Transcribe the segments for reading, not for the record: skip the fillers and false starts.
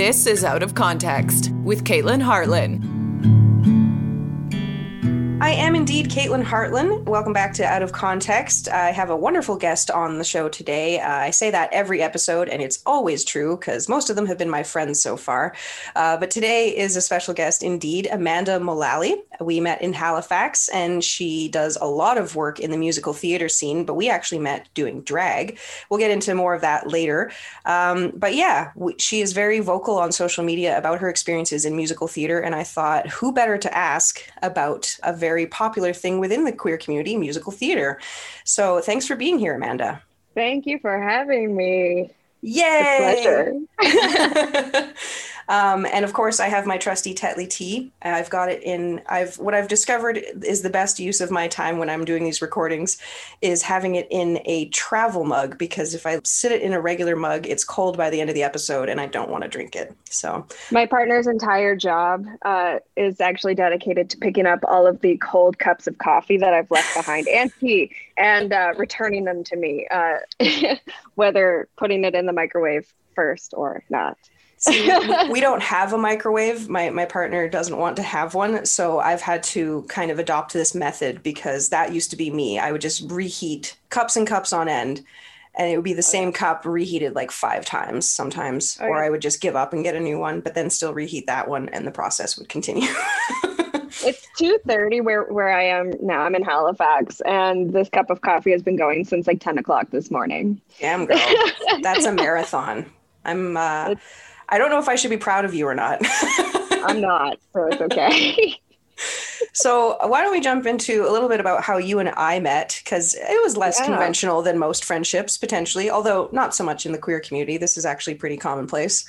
This is Out of Context with Caitlin Hartland. I am indeed Caitlin Hartland. Welcome back to Out of Context. I have a wonderful guest on the show today. I say that every episode, and it's always true because most of them have been my friends so far. But today is a special guest indeed, Amanda Mullally. We met in Halifax, and she does a lot of work in the musical theater scene, but we actually met doing drag. We'll get into more of that later. But yeah, she is very vocal on social media about her experiences in musical theater, and I thought, who better to ask about a very popular thing within the queer community, musical theater. So thanks for being here, Amanda. Thank you for having me. Yay! It's a pleasure. And of course, I have my trusty Tetley tea. I've got it in, what I've discovered is the best use of my time when I'm doing these recordings is having it in a travel mug, because if I sit it in a regular mug, it's cold by the end of the episode and I don't want to drink it. So my partner's entire job is actually dedicated to picking up all of the cold cups of coffee that I've left behind and tea and returning them to me, whether putting it in the microwave first or not. See, we don't have a microwave. My partner doesn't want to have one. So I've had to kind of adopt this method because that used to be me. I would just reheat cups and cups on end, and it would be the same cup reheated like 5 times sometimes, or I would just give up and get a new one, but then still reheat that one and the process would continue. It's 2:30 where I am now. I'm in Halifax, and this cup of coffee has been going since like 10 o'clock this morning. Damn, girl. That's a marathon. I don't know if I should be proud of you or not. I'm not, so it's okay. So why don't we jump into a little bit about how you and I met, because it was less conventional than most friendships, potentially, although not so much in the queer community. This is actually pretty commonplace.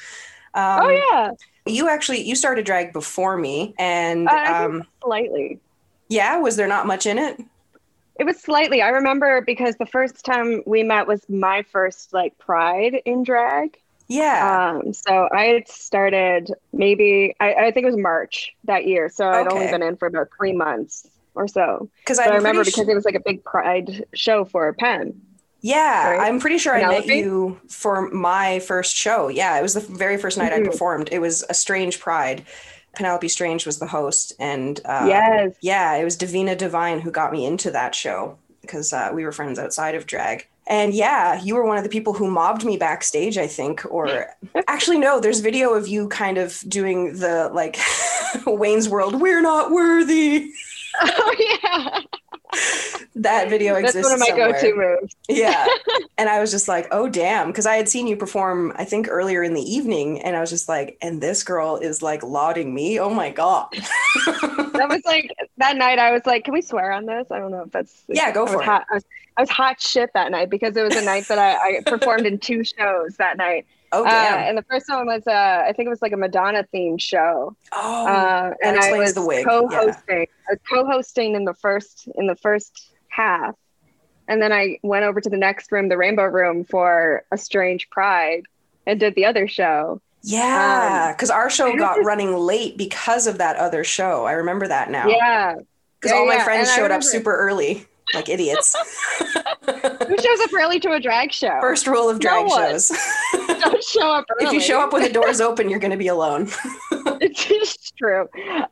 You started drag before me, and I think slightly. Yeah, was there not much in it? It was slightly. I remember because the first time we met was my first like Pride in drag. Yeah. So I had started maybe, I think it was March that year. So I'd only been in for about 3 months or so. Because I remember because it was like a big Pride show for Penn. Yeah, right? I'm pretty sure Penelope? I met you for my first show. Yeah, it was the very first night I performed. It was a Strange Pride. Penelope Strange was the host. And yes. Yeah, it was Davina Divine who got me into that show because we were friends outside of drag. And yeah, you were one of the people who mobbed me backstage, I think, or actually, no, there's video of you kind of doing the like Wayne's World, we're not worthy. Oh, yeah. That video exists somewhere. That's one of my go-to moves. Yeah. And I was just like, oh, damn. Because I had seen you perform, I think, earlier in the evening. And I was just like, and this girl is like lauding me. Oh, my God. That was like, that night I was like, can we swear on this? I don't know if that's. Yeah, go for it. I was hot shit that night because it was a night that I performed in 2 shows that night. Oh, damn. And the first one was, I think it was like a Madonna themed show. Oh, and that I was the wig. co-hosting. Yeah. I was co-hosting in the first half. And then I went over to the next room, the Rainbow Room, for a Strange Pride and did the other show. Yeah, because our show got running late because of that other show. I remember that now. Yeah. Because all my friends showed up super early, like idiots. Who shows up early to a drag show? First rule of drag shows. Don't show up early. If you show up when the door's open, you're going to be alone. It's true.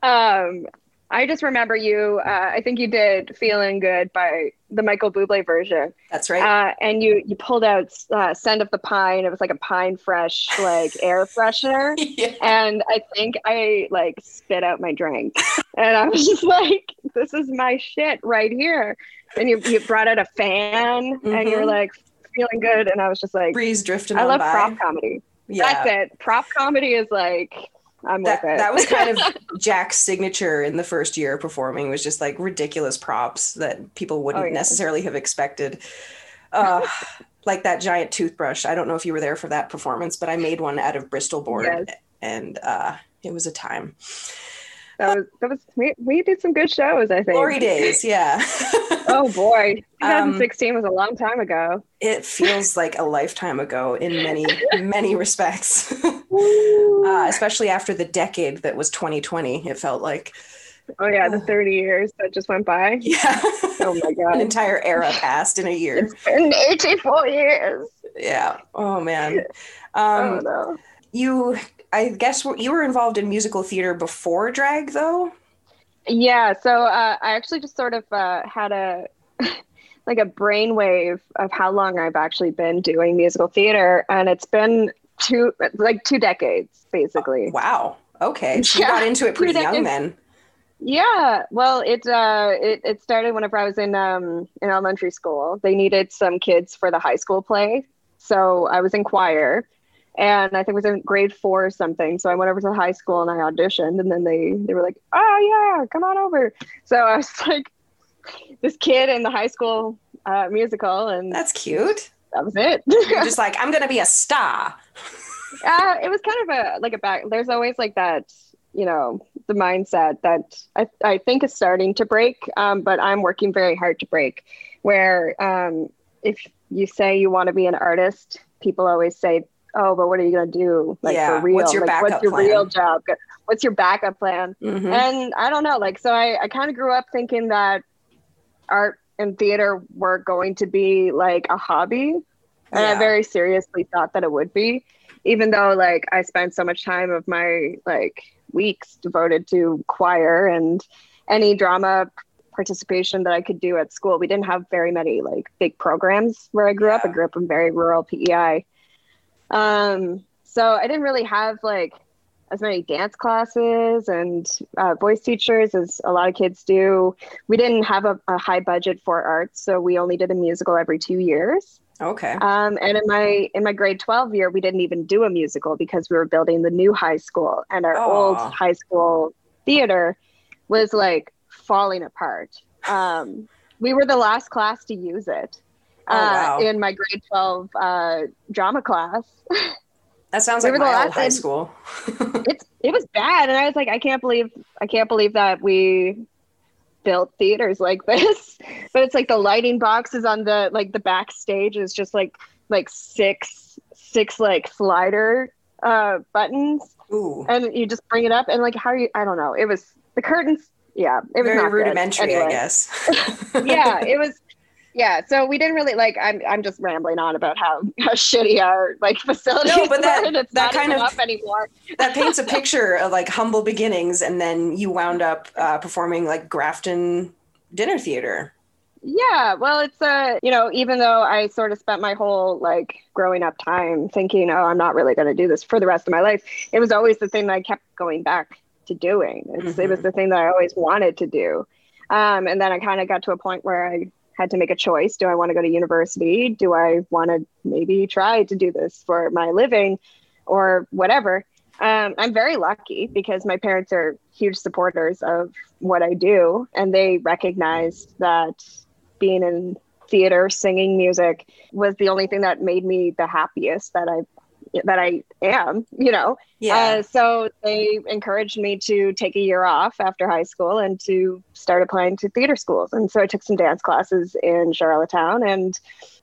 I just remember you, I think you did Feeling Good by the Michael Bublé version. That's right. And you pulled out Scent of the Pine. It was like a pine fresh, like air freshener. Yeah. And I think I like spit out my drink. And I was just like, this is my shit right here. And you brought out a fan and you were like, feeling good. And I was just like, breeze drifting I on love by. Prop comedy. Yeah. That's it. Prop comedy is like, I'm with it. That was kind of Jack's signature in the first year of performing, was just like ridiculous props that people wouldn't necessarily have expected. Like that giant toothbrush. I don't know if you were there for that performance, but I made one out of Bristol board and it was a time. That was we did some good shows, I think. Glory days, yeah. Oh boy, 2016 was a long time ago. It feels like a lifetime ago in many respects. Especially after the decade that was 2020, it felt like. Oh yeah, the 30 years that just went by. Yeah. Oh my God. An entire era passed in a year. It's been 84 years. Yeah. Oh man. Oh no. I guess you were involved in musical theater before drag, though? Yeah, so I actually just sort of had a like a brainwave of how long I've actually been doing musical theater, and it's been two decades basically. Wow. Okay. So you Yeah, got into it pretty young 2 decades. then. Yeah, well, it started whenever I was in elementary school. They needed some kids for the high school play, so I was in choir, and I think it was in grade 4 or something. So I went over to the high school and I auditioned, and then they were like, "Oh yeah, come on over." So I was like this kid in the high school musical, and That's cute. that was it. You're just like, I'm gonna be a star. It was kind of a back. There's always like that, the mindset that I think is starting to break, but I'm working very hard to break. Where if you say you want to be an artist, people always say, "Oh, but what are you gonna do? Like for real? What's your backup what's your plan? Real job? What's your backup plan?" Mm-hmm. And I don't know. Like, so I kind of grew up thinking that art and theater were going to be like a hobby, and I very seriously thought that it would be, even though like I spent so much time of my like weeks devoted to choir and any drama participation that I could do at school. We didn't have very many like big programs where I grew up. I grew up in very rural PEI. So I didn't really have like as many dance classes and voice teachers as a lot of kids do. We didn't have a high budget for arts, so we only did a musical every 2 years. Okay. And in my grade 12 year, we didn't even do a musical because we were building the new high school, and our old high school theater was like falling apart. We were the last class to use it in my grade 12 drama class. That sounds like my old high school. It was bad, and I was like, I can't believe that we built theaters like this. But it's like the lighting boxes on the like the backstage is just like six like slider buttons. Ooh. And you just bring it up, and like I don't know, it was the curtains. Yeah, it was very not rudimentary, anyway. I guess. Yeah, it was. Yeah, so we didn't really like. I'm just rambling on about how shitty our like facilities. No, but it's that not kind of up anymore. That paints a picture of like humble beginnings, and then you wound up performing like Grafton Dinner Theater. Yeah, well, it's even though I sort of spent my whole like growing up time thinking, oh, I'm not really going to do this for the rest of my life, it was always the thing that I kept going back to doing. It was the thing that I always wanted to do. And then I kind of got to a point where I had to make a choice. Do I want to go to university? Do I want to maybe try to do this for my living or whatever? I'm very lucky because my parents are huge supporters of what I do, and they recognized that being in theater, singing music was the only thing that made me the happiest that I am, Yeah. So they encouraged me to take a year off after high school and to start applying to theater schools. And so I took some dance classes in Charlottetown, and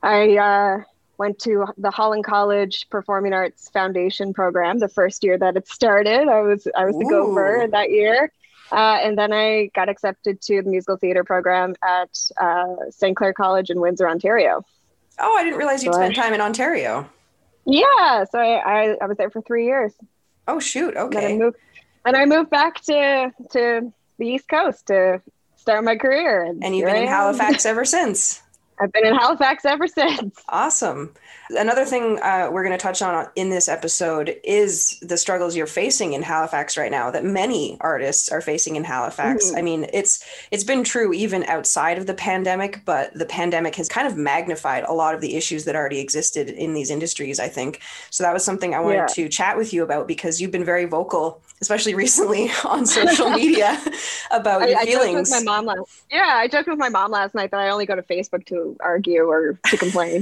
I went to the Holland College Performing Arts Foundation program the first year that it started. I was the gopher that year. And then I got accepted to the musical theater program at St. Clair College in Windsor, Ontario. Oh, I didn't realize you'd spent time in Ontario. Yeah, so I was there for 3 years. Oh shoot! Okay. Then I moved back to the East Coast to start my career. And you've been in Halifax ever since. I've been in Halifax ever since. Awesome. Another thing we're going to touch on in this episode is the struggles you're facing in Halifax right now, that many artists are facing in Halifax. Mm-hmm. I mean, it's been true even outside of the pandemic, but the pandemic has kind of magnified a lot of the issues that already existed in these industries, I think. So that was something I wanted to chat with you about, because you've been very vocal, especially recently on social media, about your feelings. I joked with my mom last night that I only go to Facebook to argue or to complain.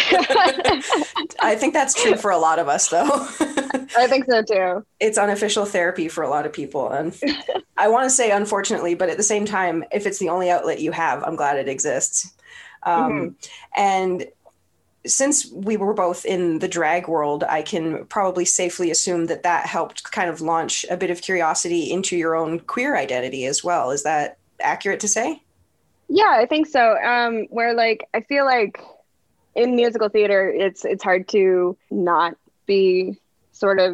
I think that's true for a lot of us, though. I think so too. It's unofficial therapy for a lot of people. And I want to say unfortunately, but at the same time, if it's the only outlet you have, I'm glad it exists. And since we were both in the drag world, I can probably safely assume that helped kind of launch a bit of curiosity into your own queer identity as well. Is that accurate to say? Yeah, I think so. Where like, I feel like in musical theater, it's hard to not be sort of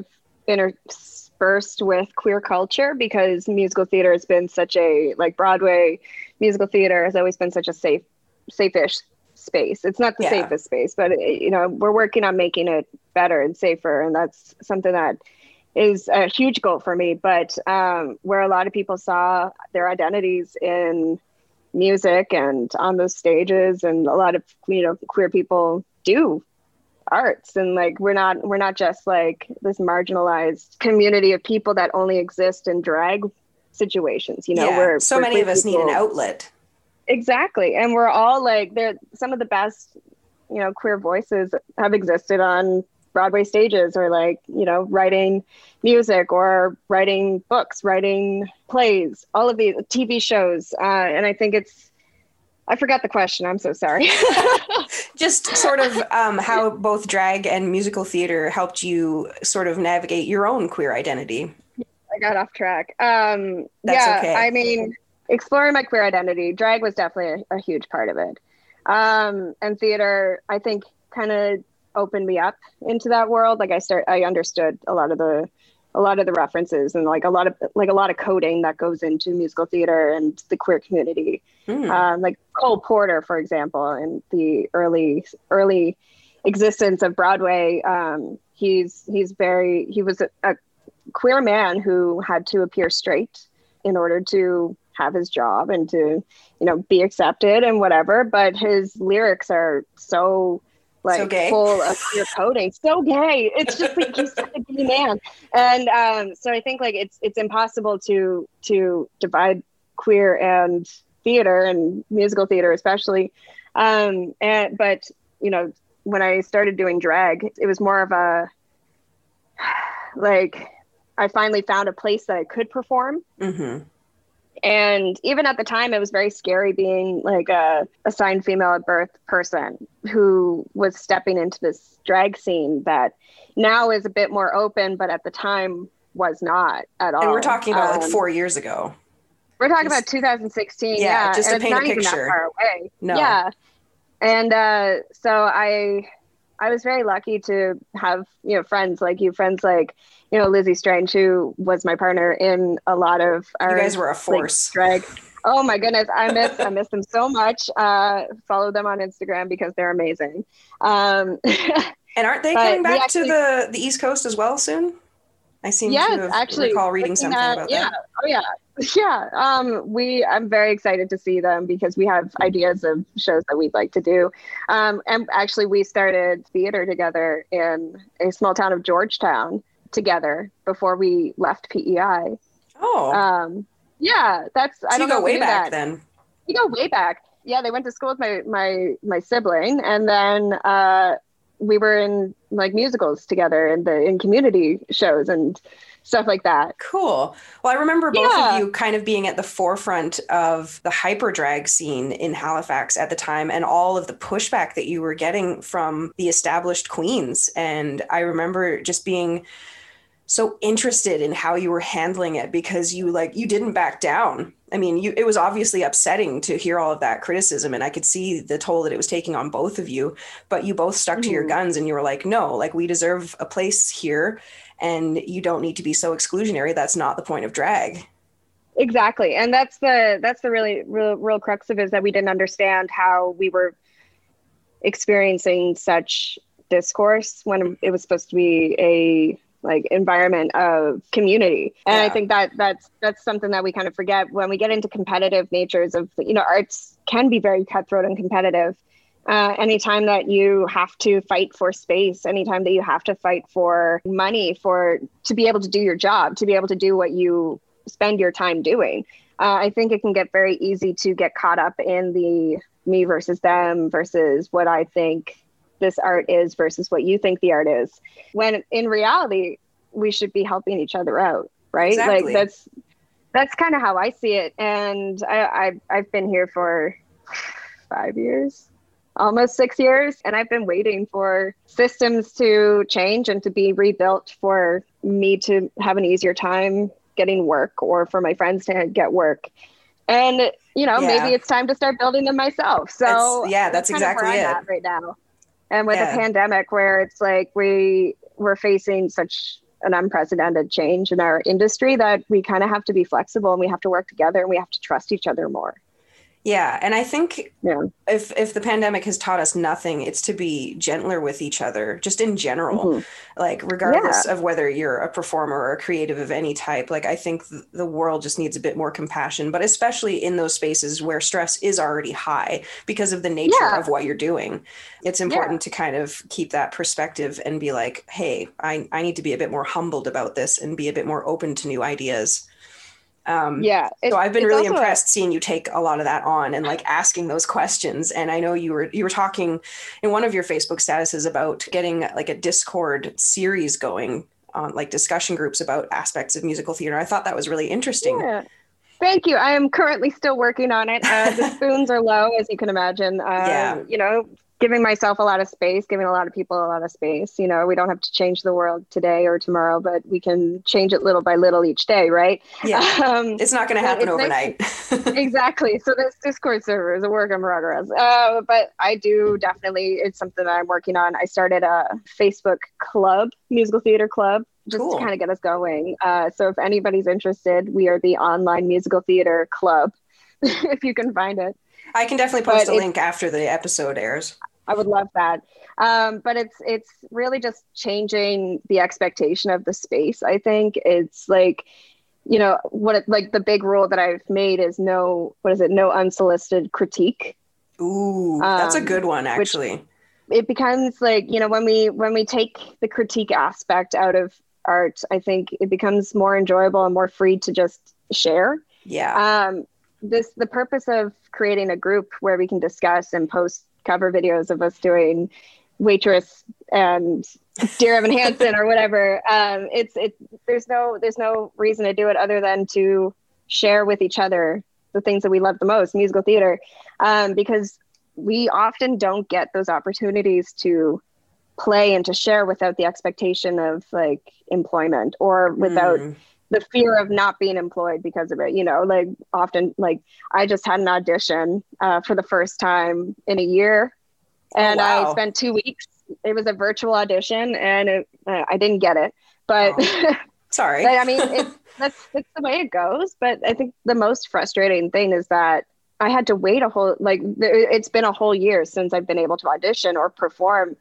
interspersed with queer culture, because musical theater has been such a, like, Broadway musical theater has always been such a safe-ish space. It's not the safest space, but we're working on making it better and safer, and that's something that is a huge goal for me. But where a lot of people saw their identities in music and on those stages, and a lot of queer people do arts, and like we're not just like this marginalized community of people that only exist in drag situations. We're many of us need an outlet. Exactly. And we're all like, they're some of the best queer voices have existed on Broadway stages, or like writing music or writing books, writing plays, all of these TV shows, and I think I forgot the question. I'm so sorry. Just sort of how both drag and musical theater helped you sort of navigate your own queer identity. I got off track. That's okay. I mean, exploring my queer identity, drag was definitely a huge part of it. And theater, I think, kind of opened me up into that world. Like I understood a lot of the references, and like a lot of coding that goes into musical theater and the queer community. Like Cole Porter, for example, in the early existence of Broadway, he was a queer man who had to appear straight in order to have his job and to be accepted and whatever, but his lyrics are so full of queer coding, so gay. It's just like he's such a gay man. And so I think like it's impossible to divide queer and theater, and musical theater especially. But when I started doing drag, it was more of a like I finally found a place that I could perform. Mm-hmm. And even at the time, it was very scary being like a assigned female at birth person who was stepping into this drag scene that now is a bit more open, but at the time was not at all. And we're talking about like 4 years ago. We're talking about 2016. Yeah, just to paint a picture. Even that far away. No. Yeah. And so I was very lucky to have, friends like you, Lizzie Strange, who was my partner in a lot of our. You guys were a force. Drag. Oh my goodness, I miss them so much. Follow them on Instagram because they're amazing. And aren't they coming back to the East Coast as well soon? I seem to recall reading something about that. Oh yeah. Yeah. I'm very excited to see them because we have ideas of shows that we'd like to do. And actually we started theater together in a small town of Georgetown together before we left PEI. Oh. Yeah, that's, so I don't know. Way back then. You go way back. Yeah. They went to school with my sibling, and then, we were in like musicals together in community shows and stuff like that. Cool. Well, I remember both of you kind of being at the forefront of the hyper drag scene in Halifax at the time, and all of the pushback that you were getting from the established queens. And I remember just being so interested in how you were handling it, because you didn't back down. I mean, it was obviously upsetting to hear all of that criticism, and I could see the toll that it was taking on both of you, but you both stuck to your guns, and you were like, no, like, we deserve a place here, and you don't need to be so exclusionary. That's not the point of drag. Exactly. And that's the really real crux of it, is that we didn't understand how we were experiencing such discourse when it was supposed to be a like environment of community. And I think that's something that we kind of forget when we get into competitive natures of, arts can be very cutthroat and competitive. Anytime that you have to fight for space, anytime that you have to fight for money to be able to do your job, to be able to do what you spend your time doing, I think it can get very easy to get caught up in the me versus them versus what I think this art is versus what you think the art is, when in reality we should be helping each other out, right? Exactly. Like that's kind of how I see it. And I've been here for 5 years, almost 6 years, and I've been waiting for systems to change and to be rebuilt for me to have an easier time getting work, or for my friends to get work. And maybe it's time to start building them myself. So that's exactly where it I'm at right now. And with the pandemic, where it's like we're facing such an unprecedented change in our industry that we kind of have to be flexible and we have to work together and we have to trust each other more. Yeah. And I think if the pandemic has taught us nothing, it's to be gentler with each other, just in general, like regardless of whether you're a performer or a creative of any type. Like, I think the world just needs a bit more compassion, but especially in those spaces where stress is already high because of the nature of what you're doing. It's important to kind of keep that perspective and be like, hey, I need to be a bit more humbled about this and be a bit more open to new ideas. So I've been really impressed seeing you take a lot of that on and like asking those questions. And I know you were talking in one of your Facebook statuses about getting like a Discord series going on, like discussion groups about aspects of musical theater. I thought that was really interesting. Yeah. Thank you. I am currently still working on it. The spoons are low, as you can imagine. You know, giving myself a lot of space, giving a lot of people a lot of space. You know, we don't have to change the world today or tomorrow, but we can change it little by little each day, right? Yeah, it's not going to happen overnight. Exactly. So this Discord server is a work in progress. But I do definitely, it's something that I'm working on. I started a Facebook club, musical theater club, just to kind of get us going. So if anybody's interested, we are the online musical theater club, if you can find it. I can definitely post a link after the episode airs. I would love that. But it's really just changing the expectation of the space. I think it's like, you know, like the big rule that I've made is no unsolicited critique. Ooh, that's a good one, actually. It becomes like, you know, when we take the critique aspect out of art, I think it becomes more enjoyable and more free to just share. Yeah. The purpose of creating a group where we can discuss and post cover videos of us doing Waitress and Dear Evan Hansen or whatever. There's no reason to do it other than to share with each other the things that we love the most, musical theater, because we often don't get those opportunities to play and to share without the expectation of like employment or without the fear of not being employed because of it. You know, like often, like I just had an audition for the first time in a year, and I spent 2 weeks. It was a virtual audition, and I didn't get it. But sorry. But, I mean, that's the way it goes. But I think the most frustrating thing is that I had to wait it's been a whole year since I've been able to audition or perform.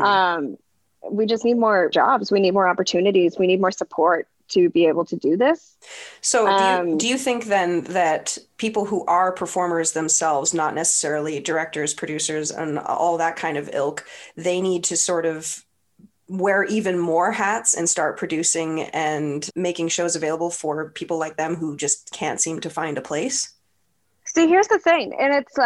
We just need more jobs. We need more opportunities. We need more support to be able to do this. So do you think then that people who are performers themselves, not necessarily directors, producers, and all that kind of ilk, they need to sort of wear even more hats and start producing and making shows available for people like them who just can't seem to find a place? See, here's the thing. And it's,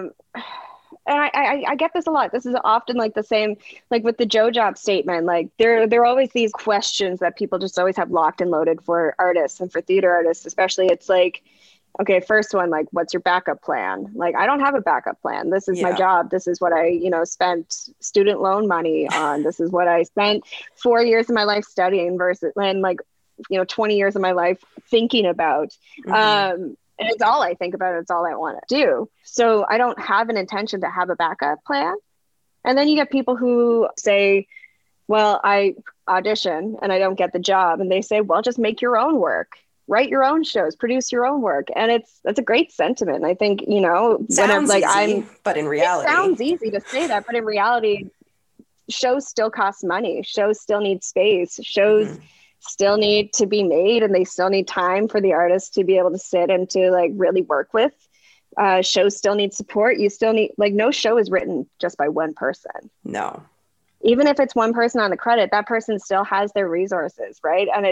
and I get this a lot. This is often like the same, like with the Joe Job statement, like there are always these questions that people just always have locked and loaded for artists and for theater artists, especially. It's like, okay, first one, like, what's your backup plan? Like, I don't have a backup plan. This is my job. This is what I, spent student loan money on. This is what I spent 4 years of my life studying versus, and like, 20 years of my life thinking about. And it's all I think about. It's all I want to do. So I don't have an intention to have a backup plan. And then you get people who say, well, I audition and I don't get the job. And they say, well, just make your own work, write your own shows, produce your own work. And that's a great sentiment. And I think, sounds easy, but in reality, it sounds easy to say that, but in reality, shows still cost money. Shows still need space. Shows still need to be made, and they still need time for the artist to be able to sit and to like really work with. Shows still need support. You still need, like, no show is written just by one person. No. Even if it's one person on the credit, that person still has their resources, right? And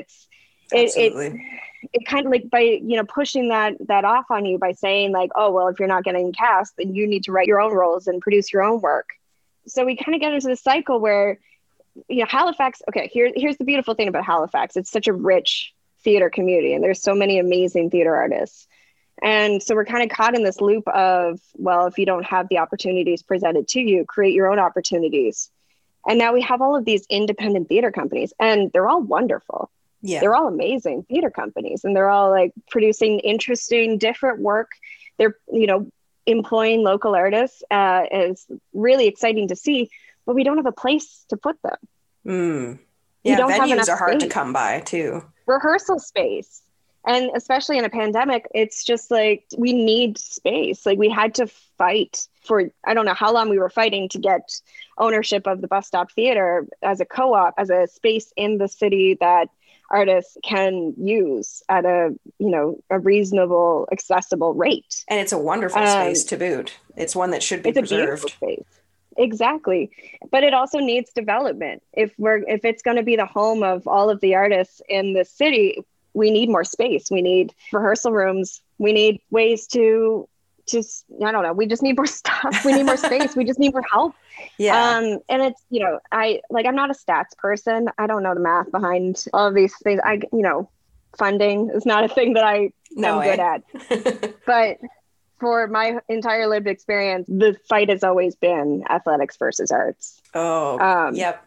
it kind of like by, pushing that off on you by saying like, oh, well, if you're not getting cast, then you need to write your own roles and produce your own work. So we kind of get into this cycle where, Halifax, okay, here's the beautiful thing about Halifax. It's such a rich theater community, and there's so many amazing theater artists. And so we're kind of caught in this loop of, well, if you don't have the opportunities presented to you, create your own opportunities. And now we have all of these independent theater companies, and they're all wonderful. Yeah. They're all amazing theater companies, and they're all like producing interesting, different work. They're, employing local artists. Is really exciting to see, but we don't have a place to put them. Yeah, we don't have enough venues are hard to space. come by too. Rehearsal space. And especially in a pandemic, it's just like we need space. Like we had to fight for, I don't know how long we were fighting to get ownership of the Bus Stop Theater as a co-op, as a space in the city that artists can use at a, you know, a reasonable, accessible rate. And it's a wonderful space to boot. It's one that should be It's preserved. a beautiful space. Exactly. But it also needs development. If it's going to be the home of all of the artists in the city, we need more space. We need rehearsal rooms. We need ways to just, I don't know, we just need more stuff. We need more space. We just need more help. Yeah. And it's, you know, I'm not a stats person. I don't know the math behind all of these things. Funding is not a thing that I'm good at. But for my entire lived experience, the fight has always been athletics versus arts. Oh, yep.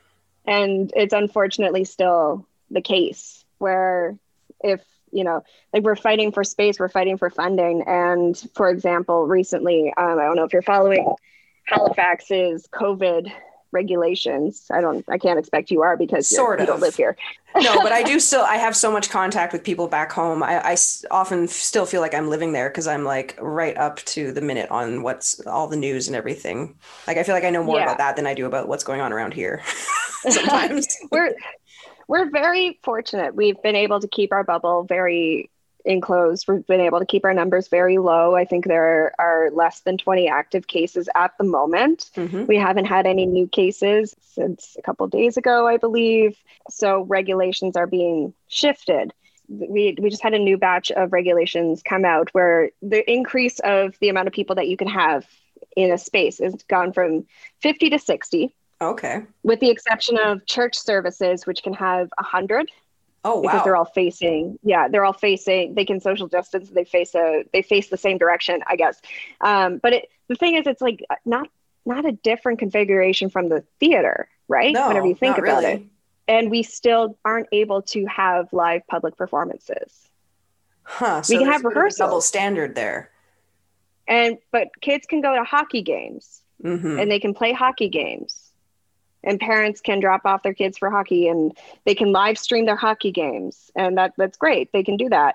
And it's unfortunately still the case where if, you know, like we're fighting for space, we're fighting for funding. And for example, recently, I don't know if you're following Halifax's COVID regulations. I can't expect you are because you don't live here. No, but I have so much contact with people back home. I often still feel like I'm living there because I'm like right up to the minute on what's all the news and everything. Like I feel like I know more about that than I do about what's going on around here sometimes. We're very fortunate. We've been able to keep our bubble very enclosed. We've been able to keep our numbers very low. I think there are less than 20 active cases at the moment. Mm-hmm. We haven't had any new cases since a couple of days ago, I believe. So regulations are being shifted. We just had a new batch of regulations come out where the increase of the amount of people that you can have in a space has gone from 50 to 60. Okay. With the exception of church services, which can have 100. Oh, wow. Because they're all facing, they can social distance. They face the same direction, I guess. But the thing is, it's like not a different configuration from the theater, right? No, whenever you think about really. it. And we still aren't able to have live public performances. Huh. So we can have rehearsals. Double standard there. But kids can go to hockey games and they can play hockey games. And parents can drop off their kids for hockey and they can live stream their hockey games. And that's great. They can do that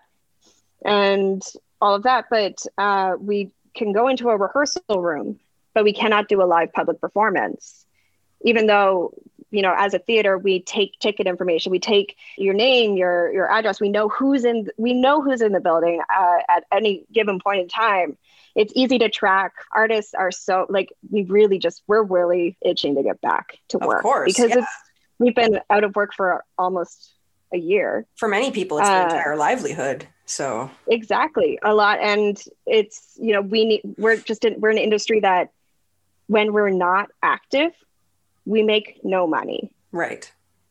and all of that. But we can go into a rehearsal room, but we cannot do a live public performance. Even though, you know, as a theater, we take ticket information. We take your name, your address. We know who's in the building at any given point in time. It's easy to track. Artists are so like, we're really itching to get back to work. Of course, because we've been out of work for almost a year. For many people, it's their entire livelihood. So exactly, a lot. And it's, you know, we're an industry that when we're not active, we make no money. Right.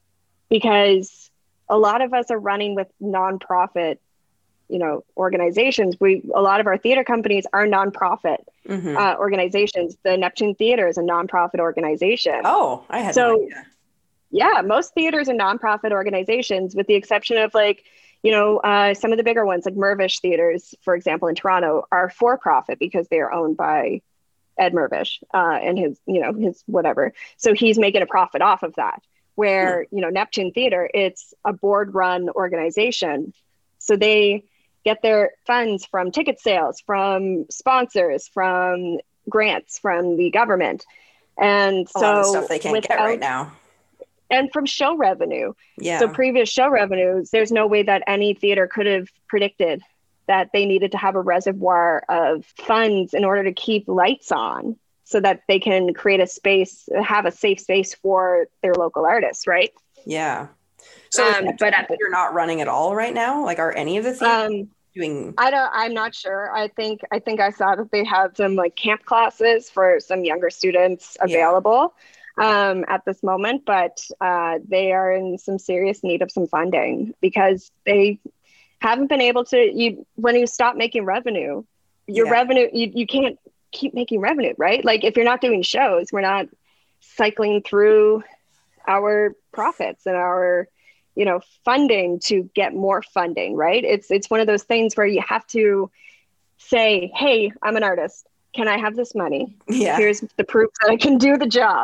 Because a lot of us are running with nonprofit, you know, organizations. A lot of our theater companies are nonprofit organizations. The Neptune Theater is a nonprofit organization. Oh, I had no idea. Yeah, most theaters are nonprofit organizations, with the exception of like, you know, some of the bigger ones like Mirvish Theaters, for example, in Toronto, are for profit because they are owned by Ed Mirvish and his whatever. So he's making a profit off of that. Where, you know, Neptune Theater, it's a board run organization. So they get their funds from ticket sales, from sponsors, from grants from the government. And so a lot of stuff they can't get right now. And from show revenue. Yeah. So previous show revenues, there's no way that any theater could have predicted that they needed to have a reservoir of funds in order to keep lights on so that they can create a space, have a safe space for their local artists, right? Yeah. So you're not running at all right now? Like, are any of the theaters doing? I'm not sure. I think I saw that they have some like camp classes for some younger students available at this moment, but they are in some serious need of some funding because they haven't been able to. When you stop making revenue, revenue, you can't keep making revenue, right? Like if you're not doing shows, we're not cycling through our profits and our, you know, funding to get more funding, right? It's one of those things where you have to say, hey, I'm an artist. Can I have this money? Yeah. Here's the proof that I can do the job.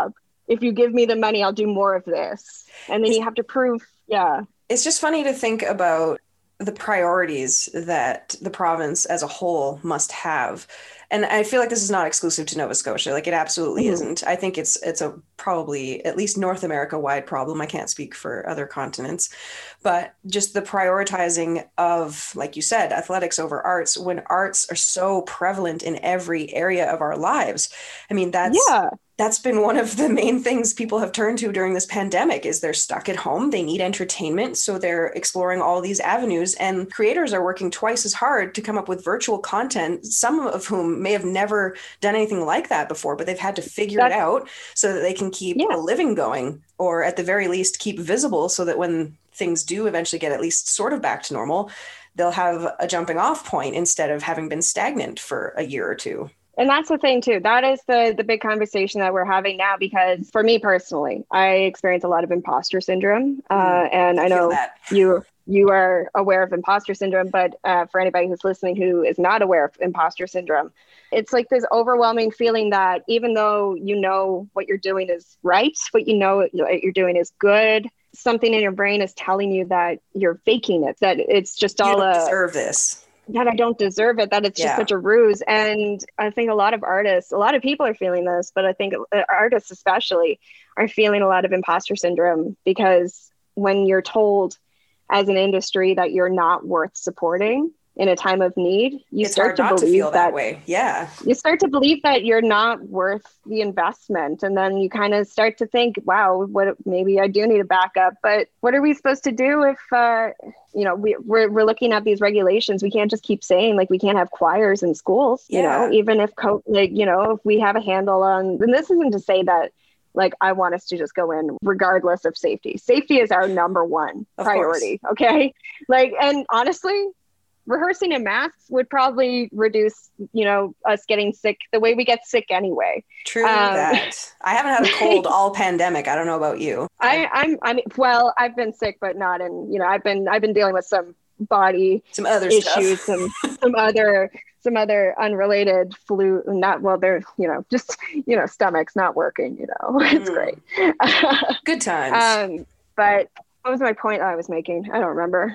if you give me the money, I'll do more of this. And then you have to prove, yeah. It's just funny to think about the priorities that the province as a whole must have. And I feel like this is not exclusive to Nova Scotia. Like, it absolutely isn't. I think it's a probably at least North America wide problem. I can't speak for other continents, but just the prioritizing of, like you said, athletics over arts, when arts are so prevalent in every area of our lives. I mean, that's been one of the main things people have turned to during this pandemic. Is they're stuck at home, they need entertainment, so they're exploring all these avenues, and creators are working twice as hard to come up with virtual content, some of whom may have never done anything like that before, but they've had to figure it out so that they can keep a living going, or at the very least keep visible, so that when things do eventually get at least sort of back to normal, they'll have a jumping off point instead of having been stagnant for a year or two. And that's the thing too. That is the big conversation that we're having now, because for me personally, I experience a lot of imposter syndrome. And I know you are aware of imposter syndrome, but for anybody who's listening who is not aware of imposter syndrome, it's like this overwhelming feeling that even though you know what you're doing is right, what you know what you're doing is good, something in your brain is telling you that you're faking it, that it's just all you don't deserve this. That I don't deserve it, that it's just such a ruse. And I think a lot of artists, a lot of people are feeling this, but I think artists especially are feeling a lot of imposter syndrome, because when you're told as an industry that you're not worth supporting in a time of need, it's start to believe that way. Yeah. You start to believe that you're not worth the investment. And then you kind of start to think, wow, maybe I do need a backup, but what are we supposed to do if, we're looking at these regulations. We can't just keep saying like, we can't have choirs in schools, even if, if we have a handle on, and this isn't to say that, like, I want us to just go in regardless of safety. Safety is our number one priority. Okay. Like, and honestly, rehearsing in masks would probably reduce, us getting sick the way we get sick anyway. True that. I haven't had a cold all pandemic. I don't know about you. I've been sick, but not in, I've been dealing with some other issues, stuff. some other unrelated flu, stomach's not working, it's great. Good times. But what was my point I was making? I don't remember.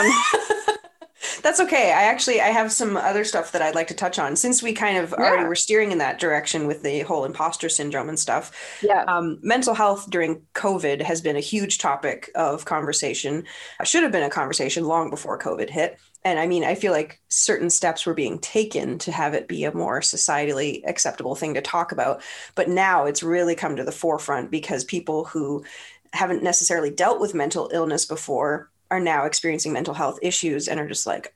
That's okay. I have some other stuff that I'd like to touch on, since we kind of already were steering in that direction with the whole imposter syndrome and stuff. Yeah. Mental health during COVID has been a huge topic of conversation. It should have been a conversation long before COVID hit. And I mean, I feel like certain steps were being taken to have it be a more societally acceptable thing to talk about. But now it's really come to the forefront, because people who haven't necessarily dealt with mental illness before are now experiencing mental health issues and are just like,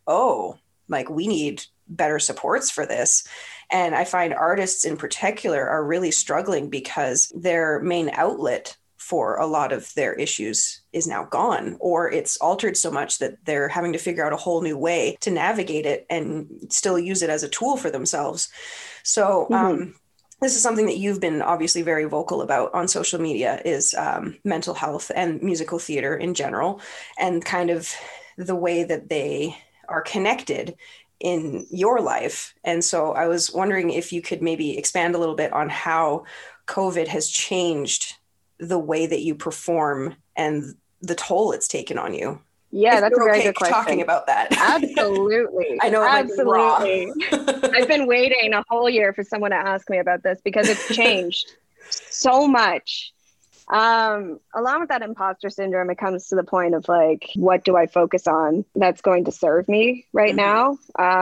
we need better supports for this. And I find artists in particular are really struggling, because their main outlet for a lot of their issues is now gone, or it's altered so much that they're having to figure out a whole new way to navigate it and still use it as a tool for themselves. So, this is something that you've been obviously very vocal about on social media, is mental health and musical theater in general, and kind of the way that they are connected in your life. And so I was wondering if you could maybe expand a little bit on how COVID has changed the way that you perform and the toll it's taken on you. Yeah, that's a very good question. Talking about that. Absolutely. I know. Absolutely. I've been waiting a whole year for someone to ask me about this, because it's changed so much. Along with that imposter syndrome, it comes to the point of like, what do I focus on that's going to serve me right now?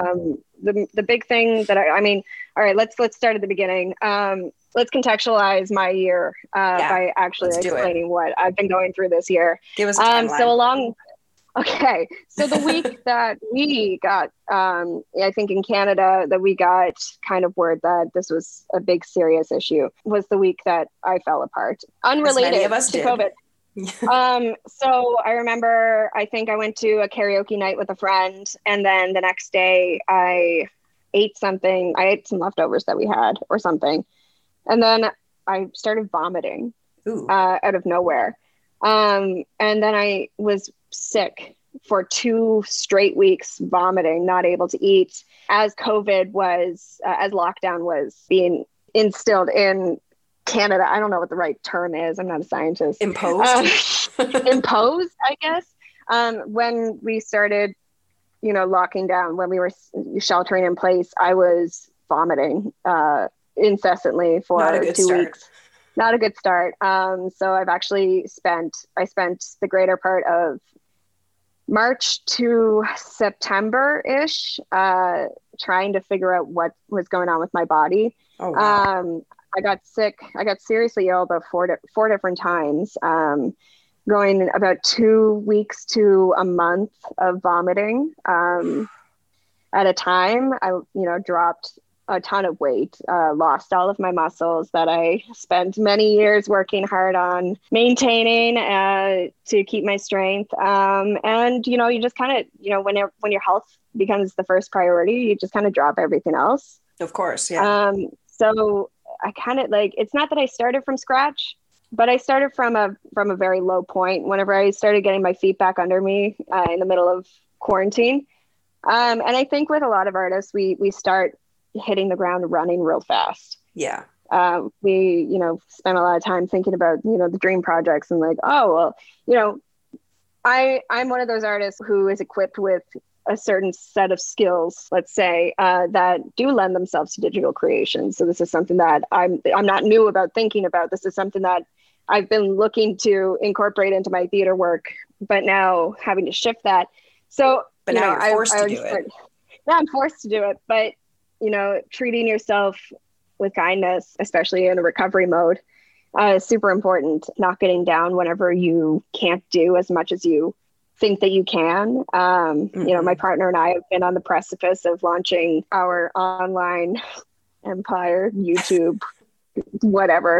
The big thing that all right, let's start at the beginning. Let's contextualize my year by actually explaining what I've been going through this year. Give us a timeline. Okay, so the week that we got, I think in Canada, that we got kind of word that this was a big serious issue, was the week that I fell apart, unrelated to COVID. So I remember, I think I went to a karaoke night with a friend, and then the next day I ate some leftovers that we had or something. And then I started vomiting out of nowhere. And then I was sick for 2 straight weeks, vomiting, not able to eat, as COVID was, as lockdown was being instilled in Canada. I don't know what the right term is. I'm not a scientist. Imposed? Imposed, I guess. When we started, locking down, when we were sheltering in place, I was vomiting incessantly for 2 weeks. Not a good start. So I've actually spent the greater part of March to September-ish trying to figure out what was going on with my body. Oh, wow. I got sick. I got seriously ill about four different times, going about 2 weeks to a month of vomiting at a time. I, dropped a ton of weight, lost all of my muscles that I spent many years working hard on maintaining to keep my strength. And, you just kind of, when your health becomes the first priority, you just kind of drop everything else. Of course. Yeah. So I kind of it's not that I started from scratch, but I started from a very low point whenever I started getting my feet back under me in the middle of quarantine. And I think with a lot of artists, we start hitting the ground running real fast. Yeah. We, spend a lot of time thinking about, the dream projects and like, oh, well, I'm one of those artists who is equipped with a certain set of skills, let's say, that do lend themselves to digital creation. So this is something that I'm not new about thinking about. This is something that I've been looking to incorporate into my theater work, but now having to shift that. So, but now you're forced to do it. Now I'm forced to do it, but treating yourself with kindness, especially in a recovery mode, is super important. Not getting down whenever you can't do as much as you think that you can. My partner and I have been on the precipice of launching our online empire, YouTube, whatever.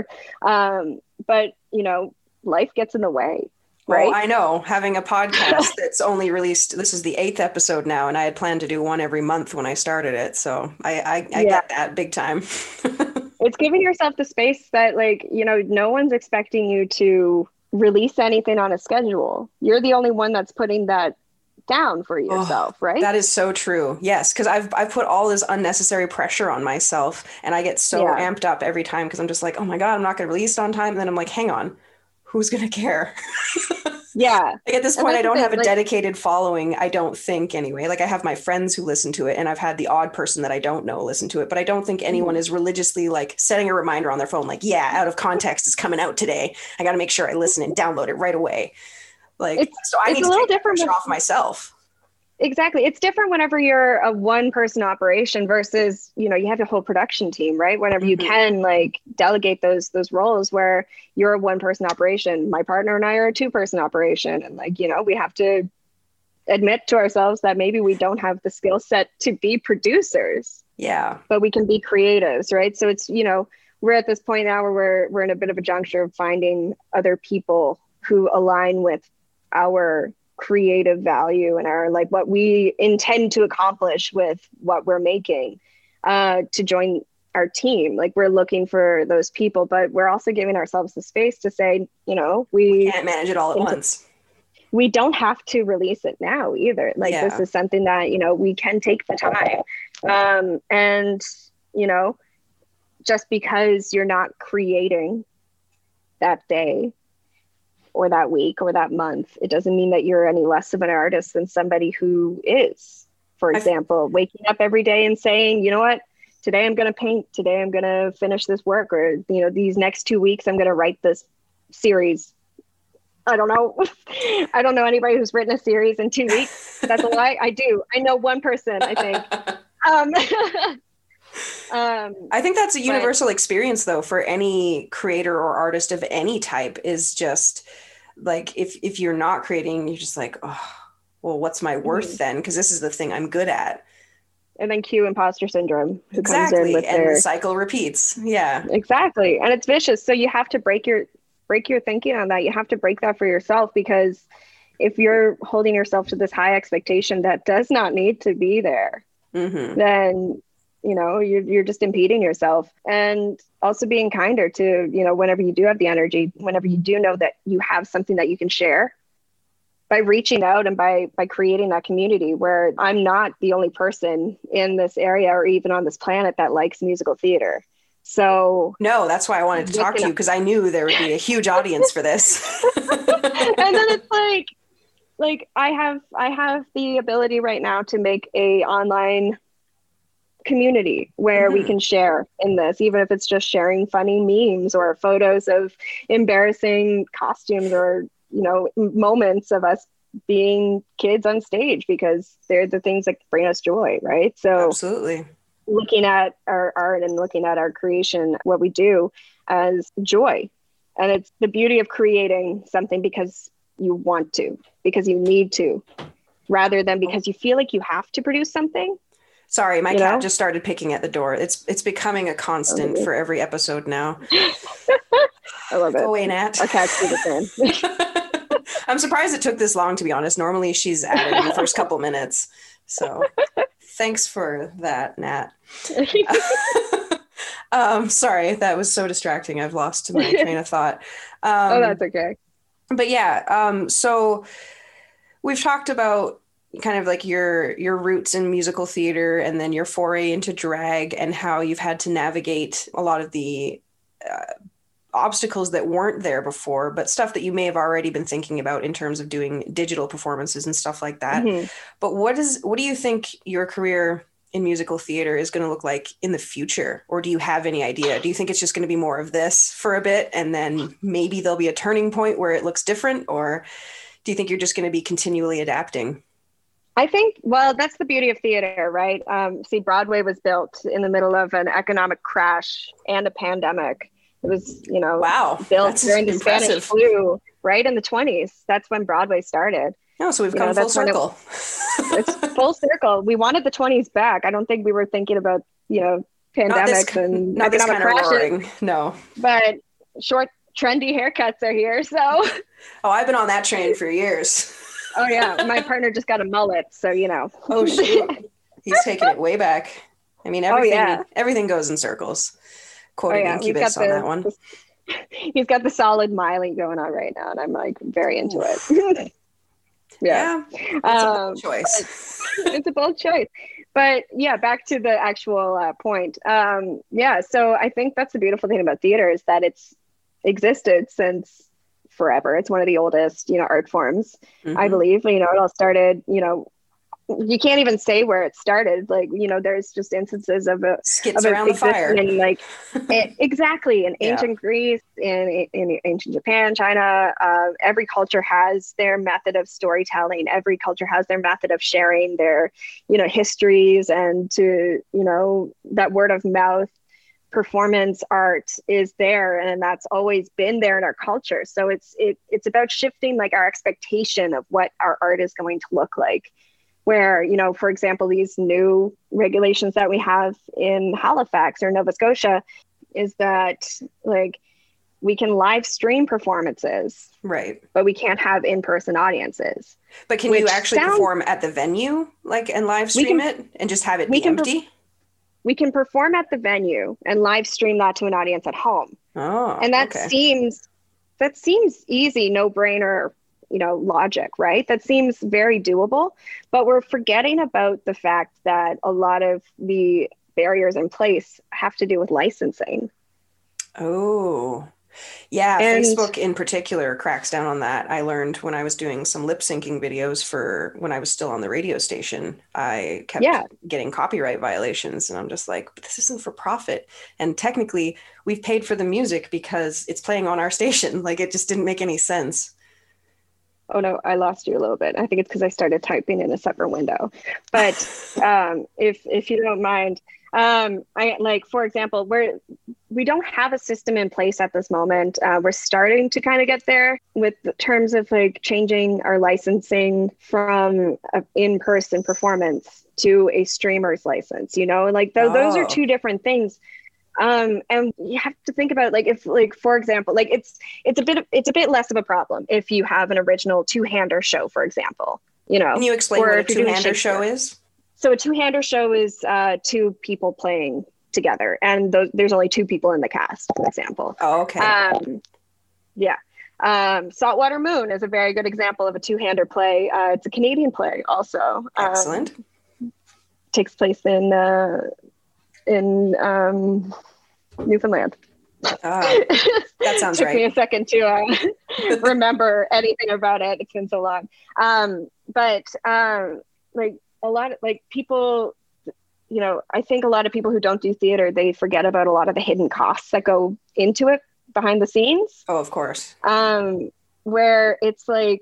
But, life gets in the way. Right. Oh, I know. Having a podcast that's only released, this is the 8th episode now, and I had planned to do one every month when I started it. So I get that big time. It's giving yourself the space that no one's expecting you to release anything on a schedule. You're the only one that's putting that down for yourself, right? That is so true. Yes, because I've put all this unnecessary pressure on myself, and I get so amped up every time because I'm just like, oh my God, I'm not going to release it on time. And then I'm like, hang on. Who's going to care? Yeah. At this point, I don't have a dedicated following, I don't think anyway. I have my friends who listen to it, and I've had the odd person that I don't know listen to it, but I don't think anyone is religiously setting a reminder on their phone, Out of Context is coming out today. I got to make sure I listen and download it right away. So I need to take the pressure off myself. Exactly. It's different whenever you're a one person operation versus, you have a whole production team, right? Whenever you can delegate those roles where you're a one person operation. My partner and I are a 2-person operation. And we have to admit to ourselves that maybe we don't have the skill set to be producers. Yeah. But we can be creatives, right? So it's, we're at this point now where we're in a bit of a juncture of finding other people who align with our creative value and our what we intend to accomplish with what we're making to join our team. We're looking for those people, but we're also giving ourselves the space to say, we can't manage it all at once. We don't have to release it now either. This is something that, we can take the time. And, just because you're not creating that day or that week or that month, it doesn't mean that you're any less of an artist than somebody who is. For example, waking up every day and saying, you know what, today I'm going to paint, today I'm going to finish this work, or, these next 2 weeks, I'm going to write this series. I don't know. I don't know anybody who's written a series in 2 weeks. That's a lie. I do. I know one person, I think. I think that's a universal experience though, for any creator or artist of any type, is just if you're not creating, you're just oh, well, what's my worth then? Because this is the thing I'm good at. And then cue imposter syndrome. Exactly. The cycle repeats. Yeah, exactly. And it's vicious. So you have to break your thinking on that. You have to break that for yourself, because if you're holding yourself to this high expectation that does not need to be there, then you're just impeding yourself. And also being kinder to, whenever you do have the energy, whenever you do know that you have something that you can share, by reaching out and by creating that community where I'm not the only person in this area or even on this planet that likes musical theater. So no, that's why I wanted to talk to you, because I knew there would be a huge audience for this. And then it's like I have the ability right now to make a online community where we can share in this, even if it's just sharing funny memes or photos of embarrassing costumes or, you know, moments of us being kids on stage, because they're the things that bring us joy, right? So absolutely, looking at our art and looking at our creation, what we do, as joy. And it's the beauty of creating something because you want to, because you need to, rather than because you feel like you have to produce something. Sorry, my cat just started picking at the door. It's becoming a constant for every episode now. I love it. Go away, Nat. Our cats do the same. I'm surprised it took this long, to be honest. Normally she's at it in the first couple minutes. So thanks for that, Nat. Sorry, that was so distracting. I've lost my train of thought. Oh, that's okay. But yeah, so we've talked about kind of like your roots in musical theater, and then your foray into drag, and how you've had to navigate a lot of the obstacles that weren't there before, but stuff that you may have already been thinking about in terms of doing digital performances and stuff like that. But what do you think your career in musical theater is going to look like in the future? Or do you have any idea? Do you think it's just going to be more of this for a bit, and then maybe there'll be a turning point where it looks different? Or do you think you're just going to be continually adapting? I think, well, that's the beauty of theater, right? See, Broadway was built in the middle of an economic crash and a pandemic. It was, you know, built during the Spanish flu, right in the 1920s. That's when Broadway started. Oh, so we've come full circle. It's full circle. We wanted the 1920s back. I don't think we were thinking about, you know, pandemics and economic crashes. No. But short, trendy haircuts are here, so. Oh, I've been on that train for years. Oh yeah, my partner just got a mullet, so you know. Oh shoot, he's taking it way back. I mean, everything goes in circles. Quoting Incubus on that one. He's got the solid Miley going on right now, and I'm like very into it. Yeah, it's a bold choice. It's a bold choice. But yeah, back to the actual point. So I think that's the beautiful thing about theater, is that it's existed since forever. It's one of the oldest, you know, art forms, I believe. You know, it all started, you know, you can't even say where it started. Like, you know, there's just instances of skits around the fire, in like exactly in ancient Greece, in ancient Japan, China. Every culture has their method of storytelling. Every culture has their method of sharing their, you know, histories, and to, you know, that word of mouth performance art is there, and that's always been there in our culture. So it's about shifting like our expectation of what our art is going to look like, where, you know, for example, these new regulations that we have in Halifax or Nova Scotia is that like we can live stream performances, right, but we can't have in-person audiences. But can you actually perform at the venue, like, and live stream it and just have it be empty? We can perform at the venue and live stream that to an audience at home. Oh, and that seems easy, no brainer, you know, logic, right? That seems very doable, but we're forgetting about the fact that a lot of the barriers in place have to do with licensing. Oh, yeah. And Facebook in particular cracks down on that. I learned when I was doing some lip syncing videos for when I was still on the radio station, I kept getting copyright violations, and I'm just like, but this isn't for profit. And technically we've paid for the music because it's playing on our station. Like, it just didn't make any sense. Oh no, I lost you a little bit. I think it's because I started typing in a separate window. But if you don't mind, I like, for example, we don't have a system in place at this moment. We're starting to kind of get there with the terms of like changing our licensing from an in-person performance to a streamer's license, you know, like those are two different things. And you have to think about, like, if, like, for example, like it's a bit less of a problem if you have an original two-hander show, for example, you know. Can you explain what a two-hander show is? So a two-hander show is two people playing together, and there's only two people in the cast, for example. Oh, okay. Saltwater Moon is a very good example of a two-hander play. It's a Canadian play also. Excellent. Takes place in Newfoundland. That sounds Took right. me a second to remember anything about it. It's been so long. But like a lot of like people, you know, I think a lot of people who don't do theater, they forget about a lot of the hidden costs that go into it behind the scenes. Oh, of course. Where it's like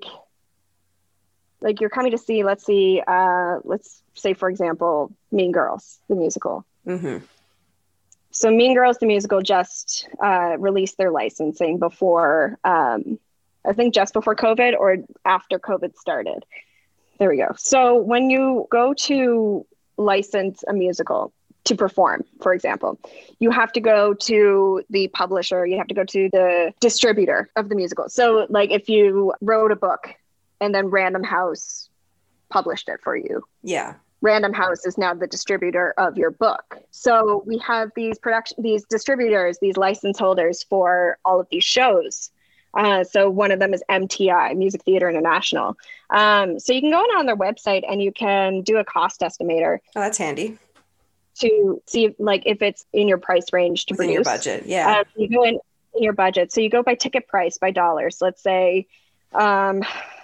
you're coming to see, let's say, for example, Mean Girls, the musical. Mm-hmm. So Mean Girls, the musical, just released their licensing before, I think just before COVID or after COVID started. There we go. So when you go to license a musical to perform, for example, you have to go to the publisher, you have to go to the distributor of the musical. So like if you wrote a book and then Random House published it for you. Yeah. Random House is now the distributor of your book. So we have these distributors, these license holders for all of these shows. So one of them is MTI, Music Theater International. So you can go on their website and you can do a cost estimator. Oh, that's handy. To see like if it's in your price range to Within produce. your budget, yeah. You go in your budget. So you go by ticket price, by dollars, let's say. And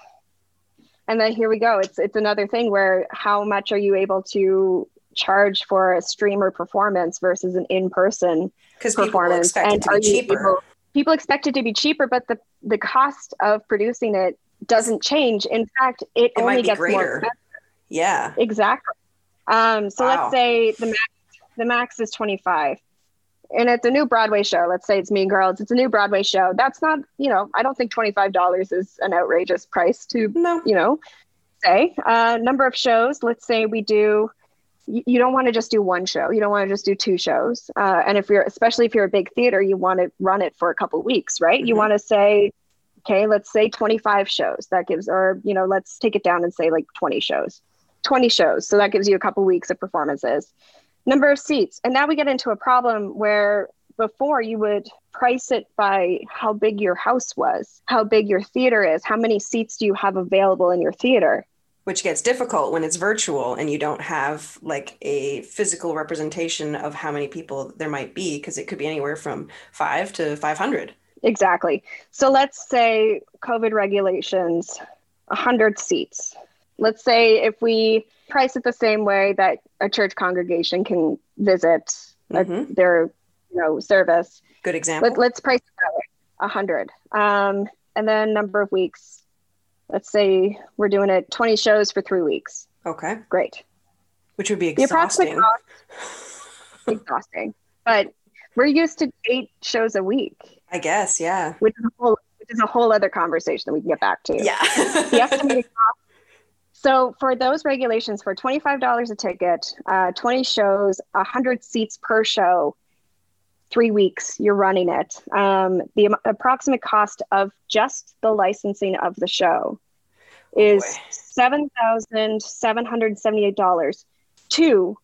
then here we go. It's another thing where how much are you able to charge for a streamer performance versus an in-person performance? Because people expect it to be cheaper. People expect it to be cheaper, but the cost of producing it doesn't change. In fact, it only gets more expensive. Yeah. Exactly. So let's say the max is 25 and it's a new Broadway show. Let's say it's Mean Girls. It's a new Broadway show. That's not, I don't think $25 is an outrageous price to, say. Number of shows. Let's say we do, you don't want to just do one show. You don't want to just do two shows. And especially if you're a big theater, you want to run it for a couple of weeks, right? Mm-hmm. You want to say, okay, let's say 25 shows. That gives, let's take it down and say like 20 shows. 20 shows. So that gives you a couple weeks of performances. Number of seats. And now we get into a problem where before you would price it by how big your house was, how big your theater is, how many seats do you have available in your theater? Which gets difficult when it's virtual and you don't have like a physical representation of how many people there might be, because it could be anywhere from 5 to 500. Exactly. So let's say COVID regulations, 100 seats. Let's say if we price it the same way that a church congregation can visit their service. Good example. Let's price it that way, 100. And then number of weeks. Let's say we're doing it 20 shows for 3 weeks. Okay. Great. Which would be exhausting. Exhausting. But we're used to 8 shows a week. I guess, yeah. Which is a whole other conversation that we can get back to. Yeah. The estimated cost. So for those regulations, for $25 a ticket, 20 shows, 100 seats per show, 3 weeks, you're running it. The approximate cost of just the licensing of the show is $7,778 to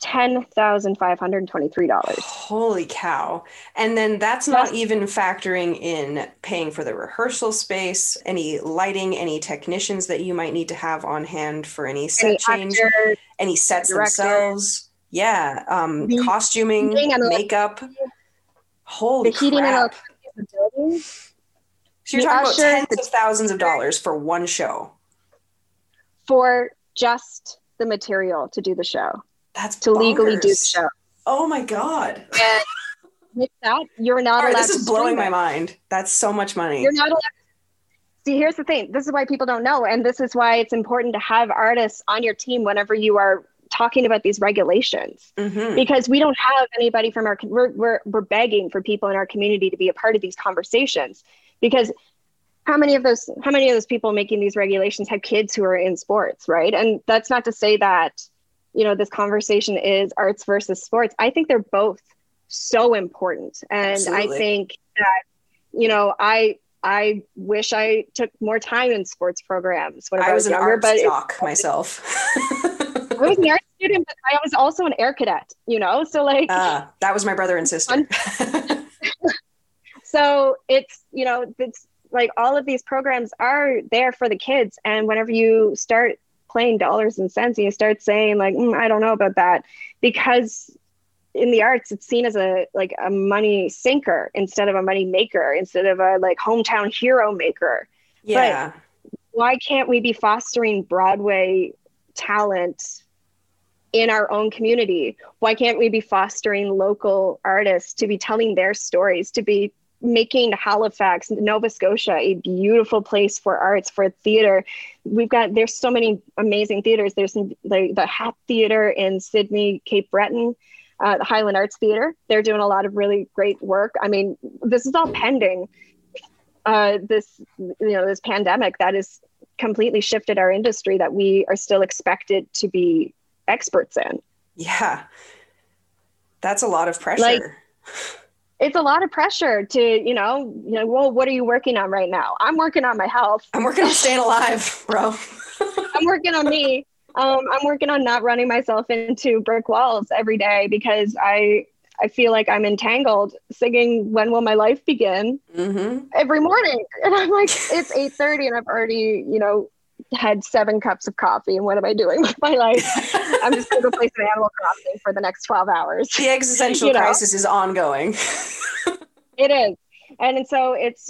$10,523. Holy cow. And then that's not even factoring in paying for the rehearsal space, any lighting, any technicians that you might need to have on hand for any set change, any sets themselves. Yeah. Costuming, makeup. Holy crap. Heating and electricity of the building. So you're talking about tens of thousands of dollars for one show. For just the material to do the show. That's to legally do the show. Oh my God. And with that, you're not allowed to. This is blowing my mind. That's so much money. You're not allowed. See, here's the thing. This is why people don't know. And this is why it's important to have artists on your team whenever you are talking about these regulations, because we don't have anybody from we're begging for people in our community to be a part of these conversations, because how many of those people making these regulations have kids who are in sports, right? And that's not to say that, this conversation is arts versus sports. I think they're both so important. And absolutely. I think that, I wish I took more time in sports programs when I was younger, an art jock myself. I was an art student, but I was also an air cadet, so like. That was my brother and sister. So it's like all of these programs are there for the kids. And whenever you start playing dollars and cents and you start saying like, I don't know about that, because in the arts, it's seen as a money sinker instead of a money maker, instead of a like hometown hero maker. Yeah. But why can't we be fostering Broadway talent in our own community? Why can't we be fostering local artists to be telling their stories, to be making Halifax, Nova Scotia, a beautiful place for arts, for theater? There's so many amazing theaters. There's like the HAP Theater in Sydney, Cape Breton, the Highland Arts Theater. They're doing a lot of really great work. I mean, this is all pending this pandemic that has completely shifted our industry, that we are still expected to be experts in. Yeah. That's a lot of pressure. It's a lot of pressure to, well, what are you working on right now? I'm working on my health. I'm working on staying alive, bro. I'm working on me. I'm working on not running myself into brick walls every day, because I feel like I'm entangled singing "When Will My Life Begin" every morning. And I'm like, it's 8:30 and I've already, had 7 cups of coffee. And what am I doing with my life? I'm just going to play some Animal Crossing for the next 12 hours. The existential crisis is ongoing. It is. And so it's,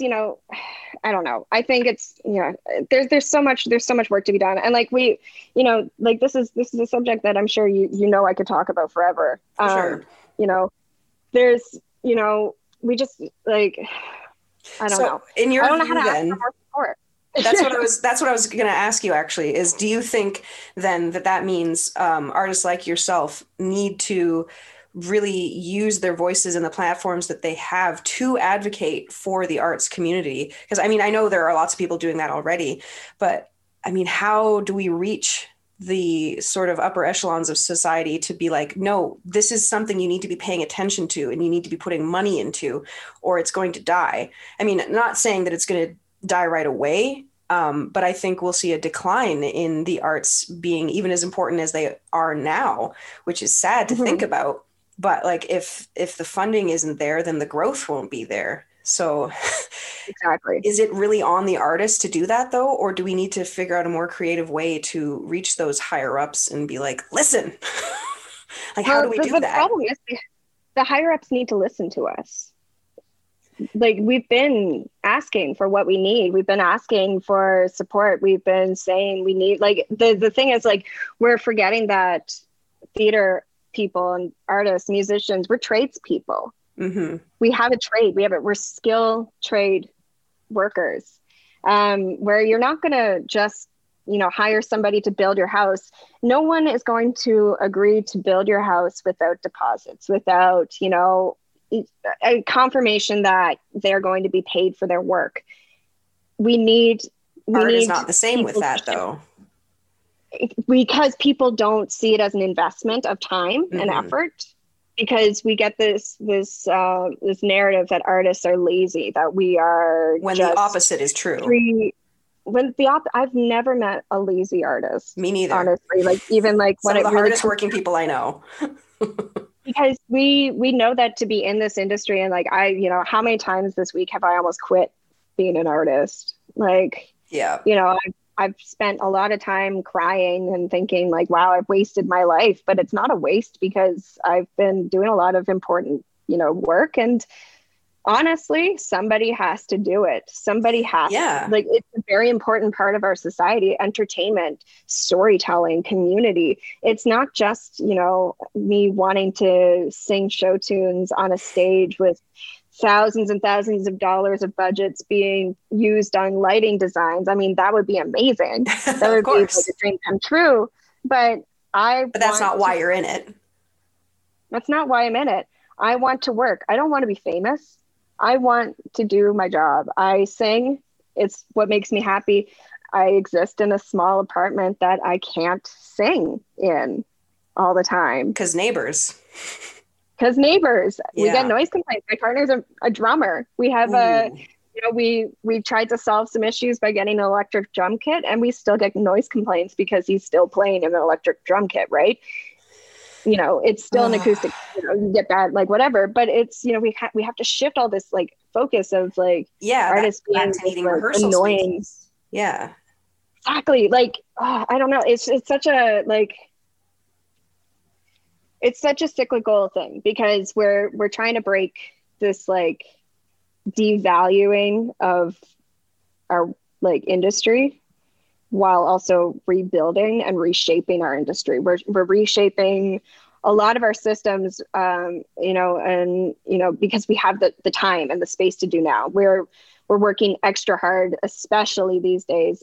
I don't know. I think it's, there's so much work to be done. And like this is a subject that I'm sure I could talk about forever. Sure. There's, we just like, I don't know. In your I don't know view, how to then, ask for more support. That's what I was going to ask you, actually, is do you think then that means artists like yourself need to really use their voices and the platforms that they have to advocate for the arts community? Because I mean, I know there are lots of people doing that already, but I mean, how do we reach the sort of upper echelons of society to be like, no, this is something you need to be paying attention to and you need to be putting money into, or it's going to die? I mean, not saying that it's going to die right away, but I think we'll see a decline in the arts being even as important as they are now, which is sad to think about. But like, if the funding isn't there, then the growth won't be there. So exactly. Is it really on the artist to do that though? Or do we need to figure out a more creative way to reach those higher ups and be like, listen, like, how do we do that? The problem is the higher ups need to listen to us. Like, we've been asking for what we need. We've been asking for support. We've been saying we need, like, the thing is, like, we're forgetting that theater people and artists, musicians, we're tradespeople. We have a trade. We're skill trade workers, where you're not going to just, hire somebody to build your house. No one is going to agree to build your house without deposits, without, a confirmation that they're going to be paid for their work. Art is not the same with that, though. Because people don't see it as an investment of time and effort, because we get this narrative that artists are lazy, that we are, when the opposite is true. I've never met a lazy artist. Me neither. Honestly, like, even like some of the hardest working people I know. Because we know that to be in this industry, and like, how many times this week have I almost quit being an artist? Like, yeah, I've spent a lot of time crying and thinking like, wow, I've wasted my life. But it's not a waste, because I've been doing a lot of important, work. And honestly, somebody has to do it. Somebody has to. Like, it's a very important part of our society: entertainment, storytelling, community. It's not just, me wanting to sing show tunes on a stage with thousands and thousands of dollars of budgets being used on lighting designs. I mean, that would be amazing. That would be like a dream come true. But that's not why you're in it. That's not why I'm in it. I want to work. I don't want to be famous. I want to do my job. I sing. It's what makes me happy. I exist in a small apartment that I can't sing in all the time. Because neighbors. We get noise complaints. My partner's a drummer. We have we tried to solve some issues by getting an electric drum kit, and we still get noise complaints because he's still playing in an electric drum kit, right? It's still an acoustic, you get bad, like, whatever, but it's, we have to shift all this like focus of like artists being like, annoying. Space. Yeah, exactly. Like, I don't know. It's such a, like, it's such a cyclical thing because we're trying to break this like devaluing of our like industry while also rebuilding and reshaping our industry. We're reshaping a lot of our systems, because we have the time and the space to do now. We're working extra hard, especially these days,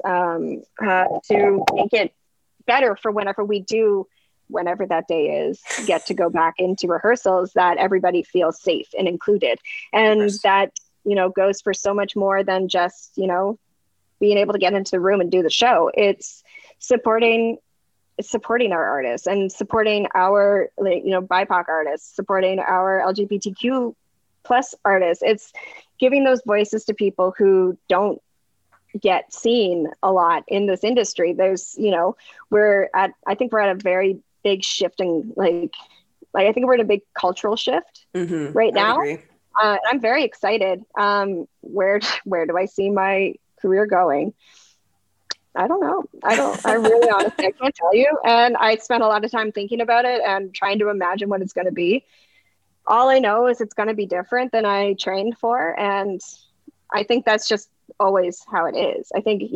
to make it better for whenever that day is, get to go back into rehearsals, that everybody feels safe and included. And that, goes for so much more than just, being able to get into the room and do the show. It's supporting our artists and supporting our, BIPOC artists, supporting our LGBTQ plus artists. It's giving those voices to people who don't get seen a lot in this industry. There's, I think we're at a very big shifting, I think we're in a big cultural shift right now. I'm very excited. Where do I see my career going? I don't know. I really honestly, I can't tell you. And I spent a lot of time thinking about it and trying to imagine what it's going to be. All I know is it's going to be different than I trained for. And I think that's just always how it is. I think,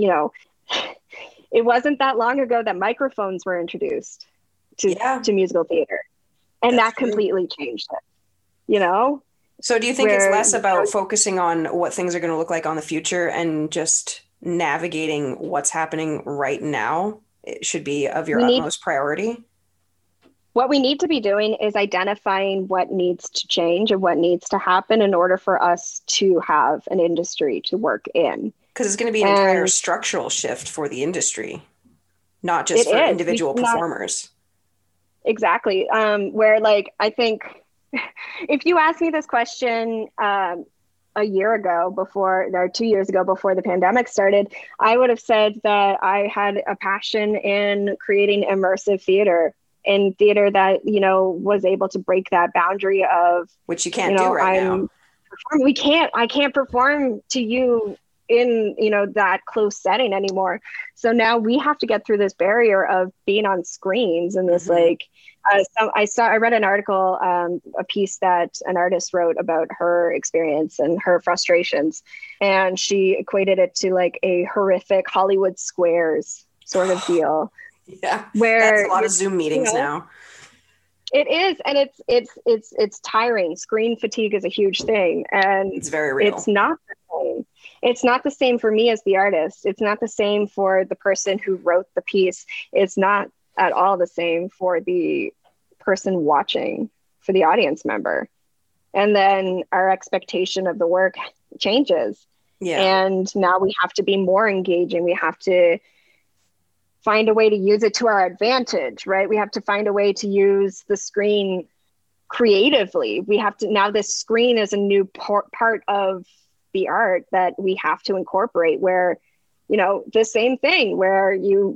it wasn't that long ago that microphones were introduced to musical theater. And that completely changed it, So do you think it's less about focusing on what things are going to look like on the future and just navigating what's happening right now? It should be of your utmost priority. What we need to be doing is identifying what needs to change and what needs to happen in order for us to have an industry to work in. Because it's going to be an entire structural shift for the industry, not just for individual performers. Exactly. Where I think if you asked me this question a year ago or 2 years ago before the pandemic started, I would have said that I had a passion in creating immersive theater, in theater that, was able to break that boundary of, which you can't do right now. I can't perform to you in, that close setting anymore. So now we have to get through this barrier of being on screens and this I read an article, a piece that an artist wrote about her experience and her frustrations. And she equated it to a horrific Hollywood Squares sort of deal. Yeah. Where that's a lot of Zoom meetings now. It is. And it's tiring. Screen fatigue is a huge thing. And it's very real. It's not the same. It's not the same for me as the artist. It's not the same for the person who wrote the piece. It's not at all the same for the person watching, for the audience member. And then our expectation of the work changes. Yeah. And now we have to be more engaging. We have to find a way to use it to our advantage, right? We have to find a way to use the screen creatively. We have to, now this screen is a new part of the art that we have to incorporate, where, the same thing where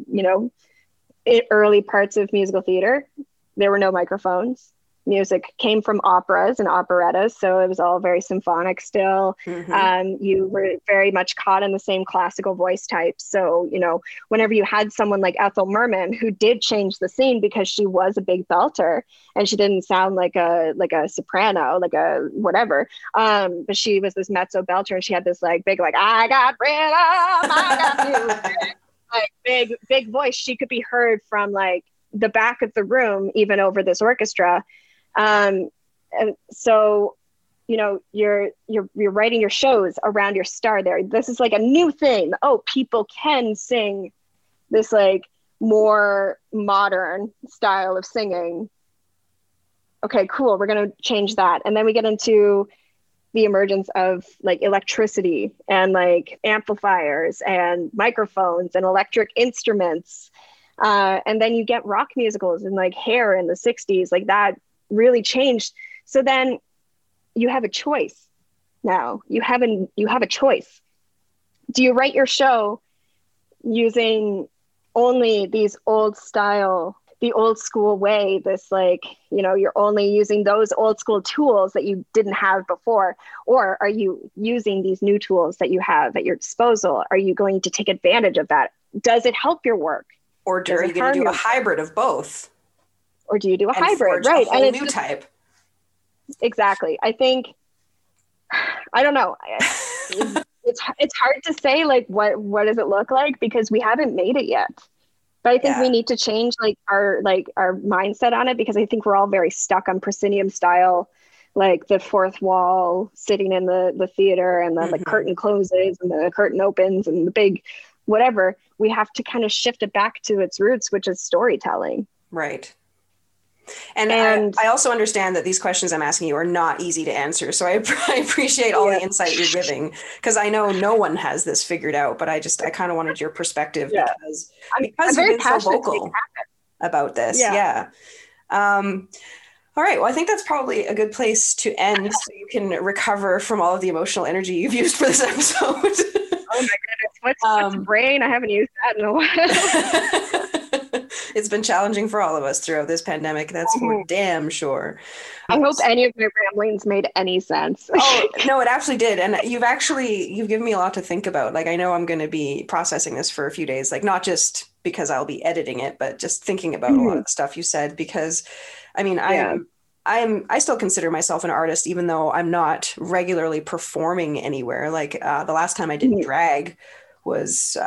early parts of musical theater, there were no microphones. Music came from operas and operettas, so it was all very symphonic still. You were very much caught in the same classical voice types. So, whenever you had someone like Ethel Merman, who did change the scene because she was a big belter and she didn't sound like a soprano, like a whatever. But she was this mezzo belter and she had this big, I got rhythm, I got music. Big voice. She could be heard from the back of the room, even over this orchestra. And so, you're writing your shows around your star there. This is a new thing. Oh, people can sing this more modern style of singing. Okay, cool. We're going to change that. And then we get into the emergence of electricity and amplifiers and microphones and electric instruments. And then you get rock musicals and Hair in the 60s, that really changed. So then you have a choice. Now you have a choice. Do you write your show using only these old style, the old school way, this you're only using those old school tools that you didn't have before? Or are you using these new tools that you have at your disposal? Are you going to take advantage of that? Does it help your work? Or are you going to do a hybrid of both? or do you do a and hybrid? forge Right. a whole And new type. exactly. I think, I don't know. It's hard to say like what does it look like because we haven't made it yet. But I think we need to change our mindset on it because I think we're all very stuck on proscenium style, like the fourth wall sitting in the theater and the curtain closes and the curtain opens and the big whatever. We have to kind of shift it back to its roots, which is storytelling. Right. And I also understand that these questions I'm asking you are not easy to answer. So I appreciate all the insight you're giving because I know no one has this figured out, but I kind of wanted your perspective because you've been so vocal about this. Yeah. All right. Well, I think that's probably a good place to end so you can recover from all of the emotional energy you've used for this episode. Oh my goodness. What's brain? I haven't used that in a while. It's been challenging for all of us throughout this pandemic. That's for damn sure. I hope any of my ramblings made any sense. Oh, no, it actually did. And you've given me a lot to think about. Like, I know I'm going to be processing this for a few days, like not just because I'll be editing it, but just thinking about a lot of the stuff you said, because I mean, I still consider myself an artist, even though I'm not regularly performing anywhere. Like the last time I did drag was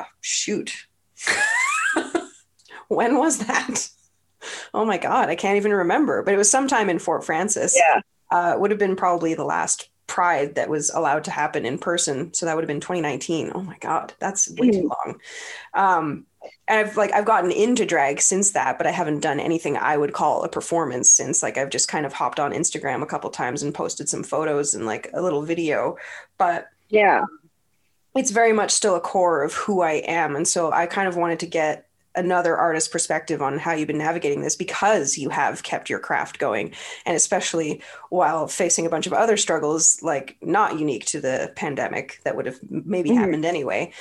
when was that? Oh my God, I can't even remember. But it was sometime in Fort Francis. Yeah. It would have been probably the last Pride that was allowed to happen in person. So that would have been 2019. Oh my God, that's way too long. And I've gotten into drag since that, but I haven't done anything I would call a performance since. Like I've just kind of hopped on Instagram a couple times and posted some photos and like a little video. But yeah, it's very much still a core of who I am. And so I kind of wanted to get another artist's perspective on how you've been navigating this because you have kept your craft going, and especially while facing a bunch of other struggles, like not unique to the pandemic that would have maybe happened anyway.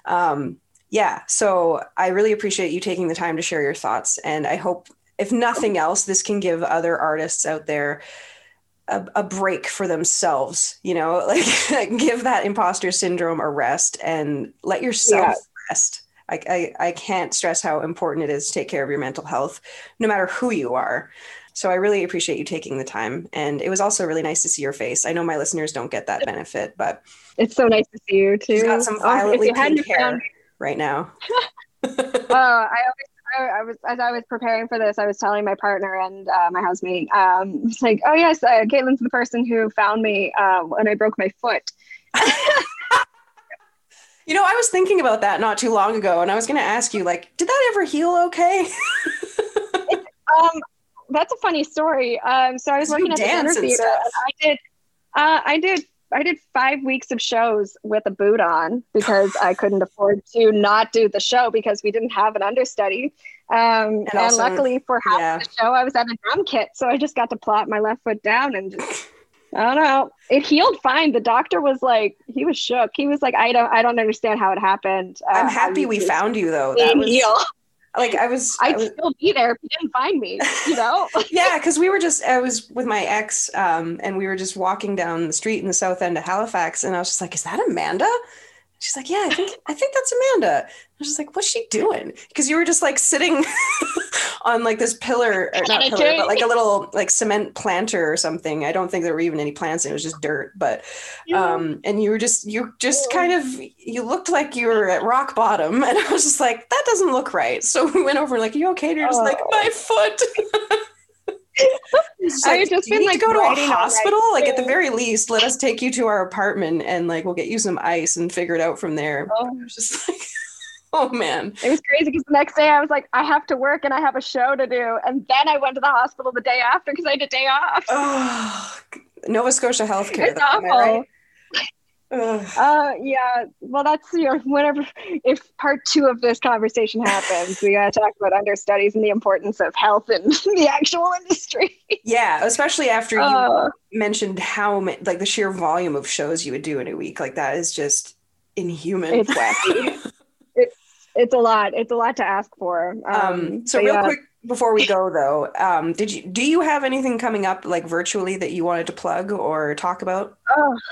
So I really appreciate you taking the time to share your thoughts. And I hope, if nothing else, this can give other artists out there a break for themselves, like give that imposter syndrome a rest and let yourself rest. I can't stress how important it is to take care of your mental health, no matter who you are. So I really appreciate you taking the time. And it was also really nice to see your face. I know my listeners don't get that benefit, but it's so nice to see you too. She's got some violetly pink hair right now. As I was preparing for this, I was telling my partner and my housemate, it's like, oh yes, Caitlin's the person who found me when I broke my foot. I was thinking about that not too long ago, and I was going to ask you, like, did that ever heal okay? That's a funny story. So I was working at the Center Theater, and I did 5 weeks of shows with a boot on because I couldn't afford to not do the show because we didn't have an understudy. And luckily for half the show, I was at a drum kit, so I just got to plop my left foot down and just... I don't know. It healed fine. The doctor was like, he was shook. He was like, I don't understand how it happened. I'm happy we found you though. That was like, I'd still be there if you didn't find me, Yeah. Cause I was with my ex and we were just walking down the street in the south end of Halifax. And I was just like, is that Amanda? She's like, yeah, I think that's Amanda. I was just like, what's she doing? Because you were just like sitting on like this pillar, or not pillar, but like a little like cement planter or something. I don't think there were even any plants. It was just dirt. But and you kind of, you looked like you were at rock bottom. And I was just like, that doesn't look right. So we went over like, you okay? And you're just like, my foot. I just been like, go to a hospital. Like at the very least, let us take you to our apartment and like we'll get you some ice and figure it out from there. I was just like, oh man, it was crazy because the next day I was like, I have to work and I have a show to do, and then I went to the hospital the day after because I had a day off. Oh, Nova Scotia healthcare. It's awful. Am I right? Yeah. Well, that's whenever, if part 2 of this conversation happens, we gotta talk about understudies and the importance of health in the actual industry. Yeah, especially after you mentioned how like the sheer volume of shows you would do in a week. Like that is just inhuman. It's wacky. It's a lot. It's a lot to ask for. So real quick before we go though, do you have anything coming up like virtually that you wanted to plug or talk about?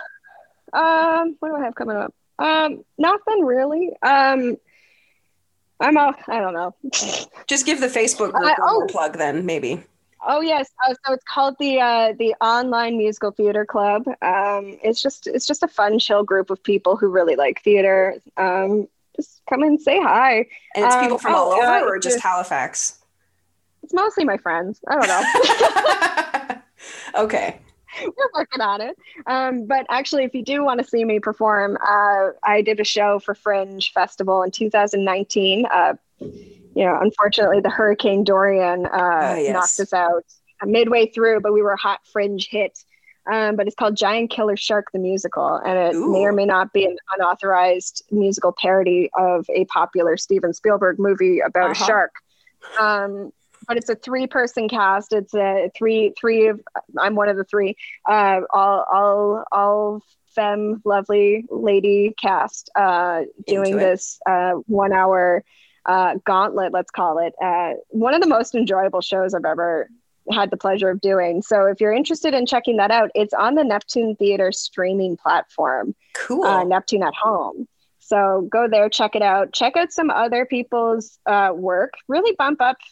What do I have coming up? Nothing really. I don't know. Just give the Facebook group one more plug then, maybe. Oh yes, so it's called the Online Musical Theater Club. It's just a fun, chill group of people who really like theater. Just come and say hi. And it's people from all over, or just Halifax? It's mostly my friends. I don't know. Okay. We're working on it. But actually, if you do want to see me perform, I did a show for Fringe Festival in 2019. Unfortunately, the Hurricane Dorian knocked us out midway through, but we were a hot Fringe hit. But it's called Giant Killer Shark the Musical, and it may or may not be an unauthorized musical parody of a popular Steven Spielberg movie about a shark. But it's a 3-person cast. It's a three of, I'm one of the 3, all femme, lovely lady cast, doing this 1 hour gauntlet, let's call it. One of the most enjoyable shows I've ever had the pleasure of doing. So if you're interested in checking that out, it's on the Neptune Theater streaming platform. Cool. Neptune at Home. So go there, check it out. Check out some other people's work. Really bump up,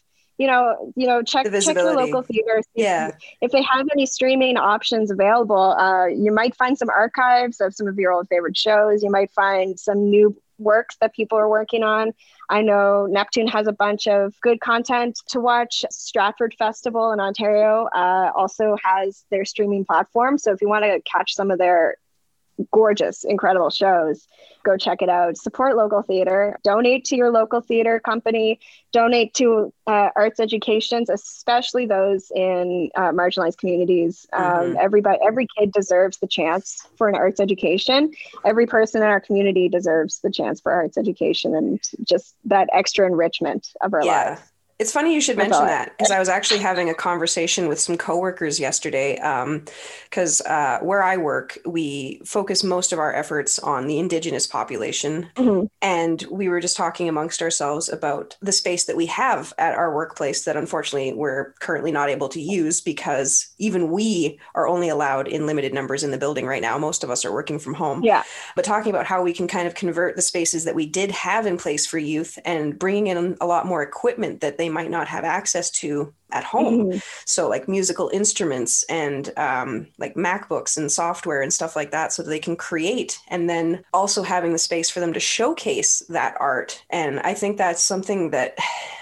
check your local theaters. Yeah. If they have any streaming options available, you might find some archives of some of your old favorite shows. You might find some new works that people are working on. I know Neptune has a bunch of good content to watch. Stratford Festival in Ontario also has their streaming platform. So if you want to catch some of their gorgeous, incredible shows, go check it out. Support local theater, donate to your local theater company, donate to arts educations, especially those in marginalized communities. Every kid deserves the chance for an arts education. Every person in our community deserves the chance for arts education and just that extra enrichment of our lives. It's funny you should mention that, because I was actually having a conversation with some coworkers yesterday, because where I work, we focus most of our efforts on the Indigenous population. And we were just talking amongst ourselves about the space that we have at our workplace that unfortunately we're currently not able to use, because even we are only allowed in limited numbers in the building right now. Most of us are working from home. Yeah. But talking about how we can kind of convert the spaces that we did have in place for youth and bringing in a lot more equipment that they might not have access to at home. So like musical instruments and like MacBooks and software and stuff like that, so that they can create, and then also having the space for them to showcase that art. And I think that's something that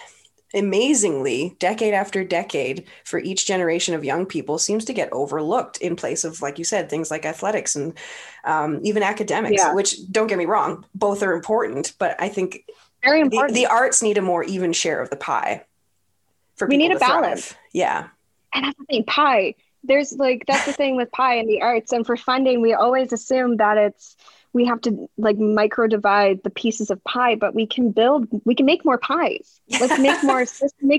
amazingly, decade after decade, for each generation of young people seems to get overlooked in place of, like you said, things like athletics and even academics, which, don't get me wrong, both are important, but I think very important. The arts need a more even share of the pie. We need a balance. Yeah. And that's the thing, pie. That's the thing with pie and the arts. And for funding, we always assume that we have to micro divide the pieces of pie, but we can make more pies. Let's make more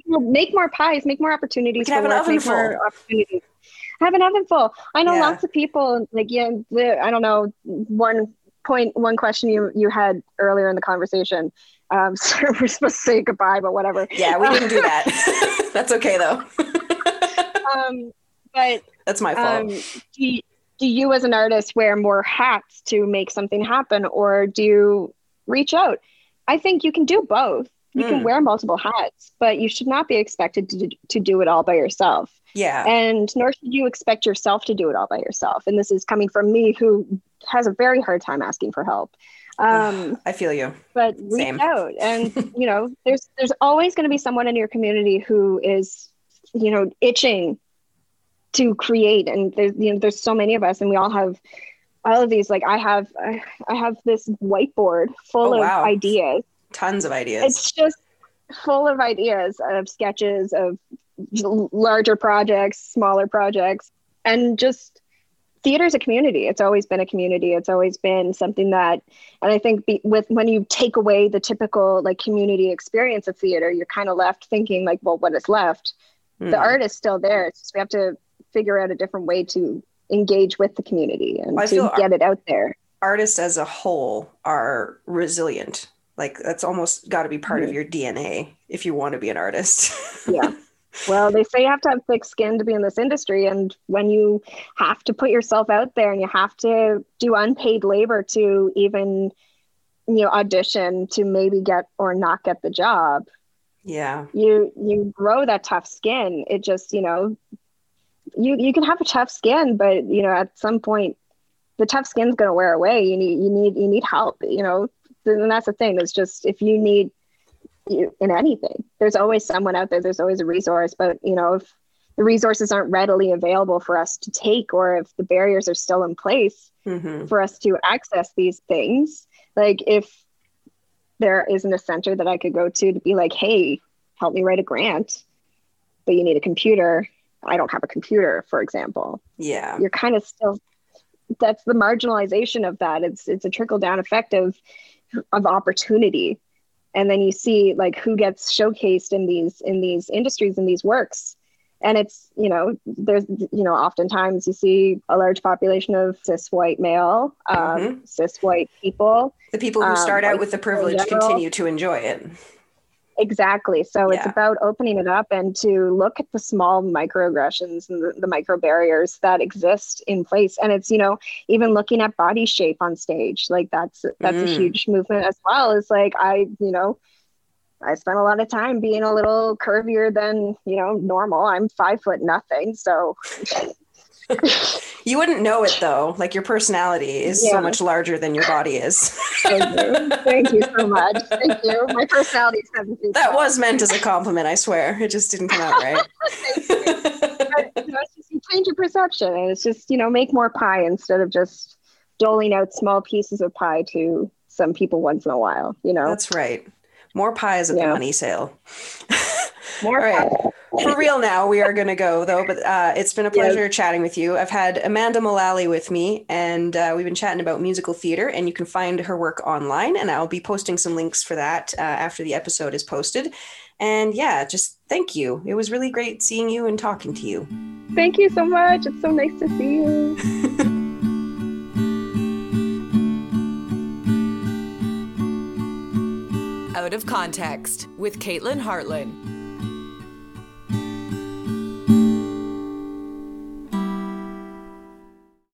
pies, make more opportunities. Have an oven full. Have an oven full. I know lots of people, I don't know, one question you had earlier in the conversation. So we're supposed to say goodbye, but whatever. Yeah, we didn't do that. That's okay though. But that's my fault. Do you as an artist wear more hats to make something happen, or do you reach out? I think you can do both. You can wear multiple hats, but you should not be expected to do it all by yourself. Yeah. And nor should you expect yourself to do it all by yourself. And this is coming from me, who has a very hard time asking for help. I feel you. But reach out, and there's always going to be someone in your community who is, itching to create. And there's so many of us, and we all have all of these. I have this whiteboard full of ideas. Tons of ideas. It's just full of ideas, of sketches, of larger projects, smaller projects, and just theater is a community. It's always been a community. It's always been something that, and I think when you take away the typical community experience of theater, you're kind of left thinking well, what is left? The art is still there. It's just we have to figure out a different way to engage with the community and to get it out there. Artists as a whole are resilient. That's almost got to be part of your DNA if you want to be an artist. Yeah. Well, they say you have to have thick skin to be in this industry. And when you have to put yourself out there and you have to do unpaid labor to even audition to maybe get or not get the job. Yeah. You grow that tough skin. It just, you can have a tough skin, but at some point the tough skin's going to wear away. You need help, and that's the thing. It's just, if you need in anything, there's always someone out there, there's always a resource, but if the resources aren't readily available for us to take, or if the barriers are still in place for us to access these things, like if there isn't a center that I could go to be like, hey, help me write a grant, but you need a computer. I don't have a computer, for example. Yeah. You're kind of still, that's the marginalization of that. It's a trickle down effect of opportunity. And then you see like who gets showcased in these industries, in these works. And it's, there's, oftentimes you see a large population of cis white male, cis white people. The people who start out with the privilege continue to enjoy it. Exactly. So it's about opening it up and to look at the small microaggressions and the micro barriers that exist in place. And it's, even looking at body shape on stage, like that's a huge movement as well. It's like, I spent a lot of time being a little curvier than, normal. I'm 5 foot nothing. So you wouldn't know it though. Like your personality is so much larger than your body is. Thank you so much. Thank you. My personality is 7 feet. That was meant as a compliment, I swear. It just didn't come out right. It's just, you change your perception, and it's just, make more pie instead of just doling out small pieces of pie to some people once in a while, That's right. More pies at the money sale. More right. For real now, we are going to go, though, but it's been a pleasure chatting with you. I've had Amanda Mullally with me, and we've been chatting about musical theater, and you can find her work online, and I'll be posting some links for that after the episode is posted. And just thank you. It was really great seeing you and talking to you. Thank you so much. It's so nice to see you. Out of Context with Caitlin Hartland.